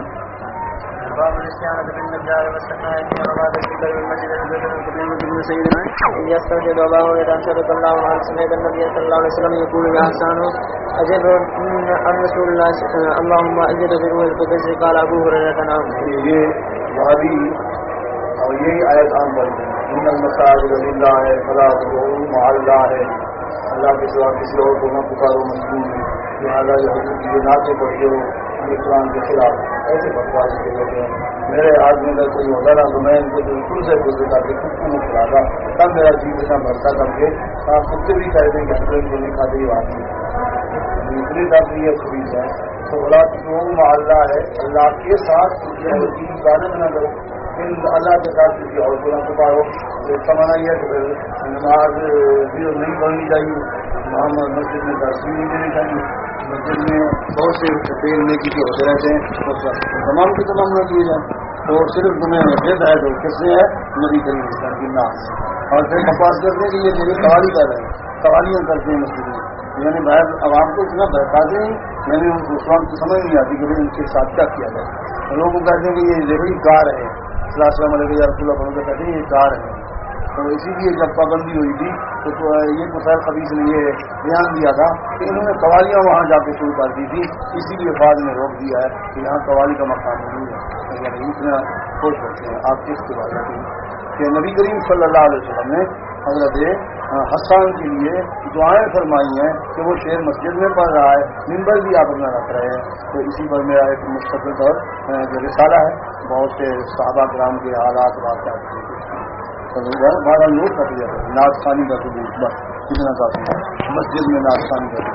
باب الاستعانة بالنجار والسقاء في عبادة الذكر والمسجد الذي سيدنا يستوجب أبا هريرة صدق الله عنه سمعت النبي صلى الله عليه وسلم يقول يا حسان أجب عن رسول الله اللهم أجد بروح القدس قال أبو هريرة نعم. یہ وحدی اور یہی آیت عام بڑی ان المساجد للہ ہے، فلا تدعوا مع اللہ ہے، اللہ کے سوا کسی اور کو نہ پکارو مظلوم ہے. لہٰذا یہ نعتیں پڑھتے ہو اسلام کے خلاف ایسے بکواس کے ہوتے ہیں. میرے آدمی اگر کوئی ہوتا نا تو میں ان کو بالکل سے گزرے کر کے خود کو نہیں کھلاتا، تب میرا جی اتنا بھرتا کر کے آپ خود سے بھی کہہ دیں کہ ہم کو نہیں کھاتے یہ آدمی اتنی طرف یہ خبیص ہے. تو بلا تو اللہ ہے، اللہ کے ساتھ کی عبادت نہ کرو، پھر اللہ کے ساتھ کسی اور کو نہ پکارو. اس کا مانا یہ ہے کہ پھر نماز بھی نہیں پڑھنی چاہیے، محمد مسجد میں درس بھی نہیں دینی چاہیے. مسجد میں بہت سے فیل نیکی کے ہوتے رہتے ہیں، تمام کے تمام نہ کیے جائیں. تو صرف تمہیں مسجد ہے تو کس سے ہے؟ نبی کریم صلی اللہ علیہ وسلم کی نام. اور پھر بکواس کرنے کے لیے میری سوالی کر رہے ہیں، سوالیاں کرتے ہیں مسجد میں. یعنی بھائی عوام کو اتنا بہتاتے ہیں، یعنی اس وقت کو سمجھ نہیں آتی کہ ان کے ساتھ کیا کیا جائے. لوگوں کو کہتے ہیں کہ یہ ریوڑی کار ہے، صلی اللہ علیہ وسلم یا رسول اللہ علیہ وسلم کہتے ہیں یہ کار ہے. تو اسی لیے جب پابندی ہوئی تھی تو یہ مسائل خبیث نے یہ بیان دیا تھا کہ انہوں نے قوالیاں وہاں جا کے شروع کر دی تھی، اسی لیے بعد میں روک دیا ہے کہ یہاں قوالی کا مقام نہیں ہے. اگر اتنا خوش ہوتے ہیں آپ کس کے بارے میں کہ نبی کریم صلی اللہ علیہ وسلم نے حضرت حسان کے لیے دعائیں فرمائی ہیں کہ وہ شعر مسجد میں پڑھ رہا ہے، منبر بھی آپ اپنا رکھ رہے ہیں. تو اسی پر میرا ایک مستقل اور جو رسالہ ہے بہت سے صحابہ کرام کے حالات واقعات بارہ لوگ کٹ جاتے ہیں ناز خانی کا ثبوت بس کتنا کافی ہے مسجد میں ناز خانی کا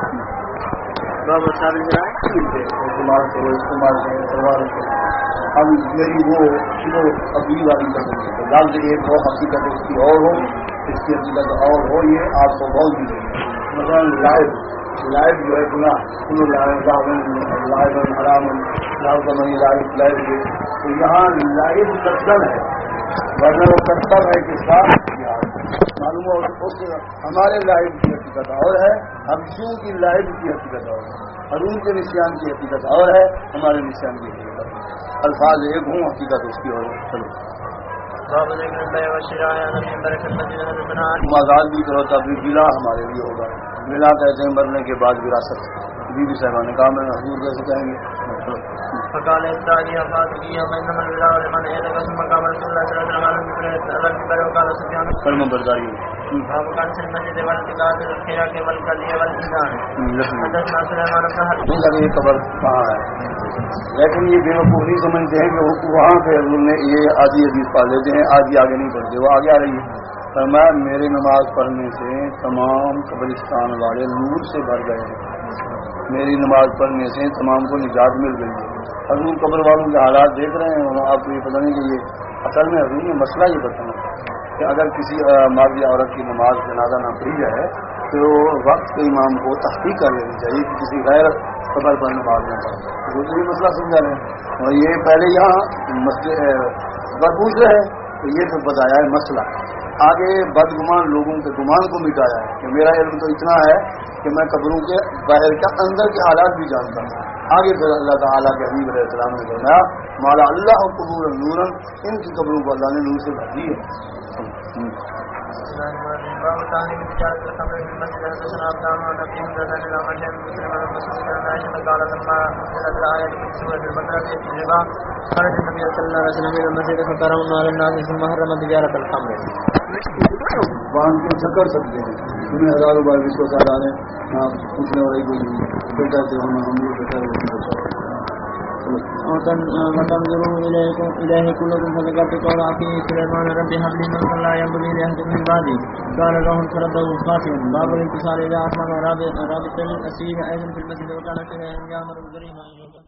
استعمال کرو استعمال کرو سلوار اب میری وہ وہ ابھی والی لفظ ایک ہو حقیقت اس کی اور ہو اس کی حقیقت اور ہو یہ آپ کو بہت دی مثلاً لائب لائب جو ہے گناہ لائب حرام لائب کا منی لائب لائب تو یہاں لائب کرتب ہے ورنہ وہ کرتب ہے کس کا معلوم ہو اس ہمارے لائب کی حقیقت اور ہے ہمشوں کی لائب کی حقیقت اور ہے حرون کے نشان کی حقیقت اور ہے ہمارے نشان کی حقیقت الفاظ ایک ہوں حقیقت اس کی اور چلو آزاد بھی کرو تب بھی بلا ہمارے لیے ہوگا بلا کہتے ہیں مرنے کے بعد وراثت بی بی صاحبہ نے کہا میں حضور کیسے کہیں گے فقال استعدي فاطمي وانما الولاء لمن يدك ثم قام رسول الله صلى الله عليه وسلم وقال سفيان کلمہ برداری باب كان في المسجد والاتقاء بالخيرات والقلي والاذان حدثنا سليمان بن حرب یہ قبر کہاں ہے لیکن یہ بے وقوف نہیں سمجھتے ہیں کہ وہاں پہ حضور نے یہ آدھی حدیث پڑھ لیتے ہیں آدھی آگے نہیں پڑھتے وہ آگے آ رہی ہے فرمایا میرے نماز پڑھنے سے تمام قبرستان والے نور سے بھر گئے ہیں میری نماز پڑھنے سے تمام کو نجات مل گئی ہے حضور قبر والوں کے حالات دیکھ رہے ہیں آپ کو یہ پتہ نہیں کہ یہ اصل میں حضور نے مسئلہ یہ بتانا کہ اگر کسی مرد یا عورت کی نماز جنازہ نہ پڑھی جائے تو وقت کے امام کو تحقیق کر لینی چاہیے کہ کسی غیر قبر پر نماز نہ پڑھے وہ تو یہ مسئلہ سمجھا رہے ہیں اور یہ پہلے یہاں مسئلے پر پوچھ رہے ہیں تو یہ تو بتایا ہے مسئلہ آگے بدگمان لوگوں کے گمان کو مٹایا ہے کہ میرا علم تو اتنا ہے کہ میں قبروں کے باہر کے اندر کے حالات بھی جانتا ہوں آگے پھر اللہ تعالیٰ کے حبیب علیہ السلام نے فرمایا مالا اللہ قبور نورن ان کی قبروں کو اللہ نے نور سے بھر دی ہے وہاں سے کر سکتے ہیں تمہیں ہزاروں بار وشو کا ڈالے پوچھنے والے کو کہتے ہیں ہم وتنظروا إليه كلكم فذكرت قول أخيه سليمان رب هب لي ملكا لا ينبغي لأحد من بعدي قال له فرده قاسم باب الانتصار إذا أسلم رابط الأسير أيضا في المسجد وكان فيها يأمر بالجريمة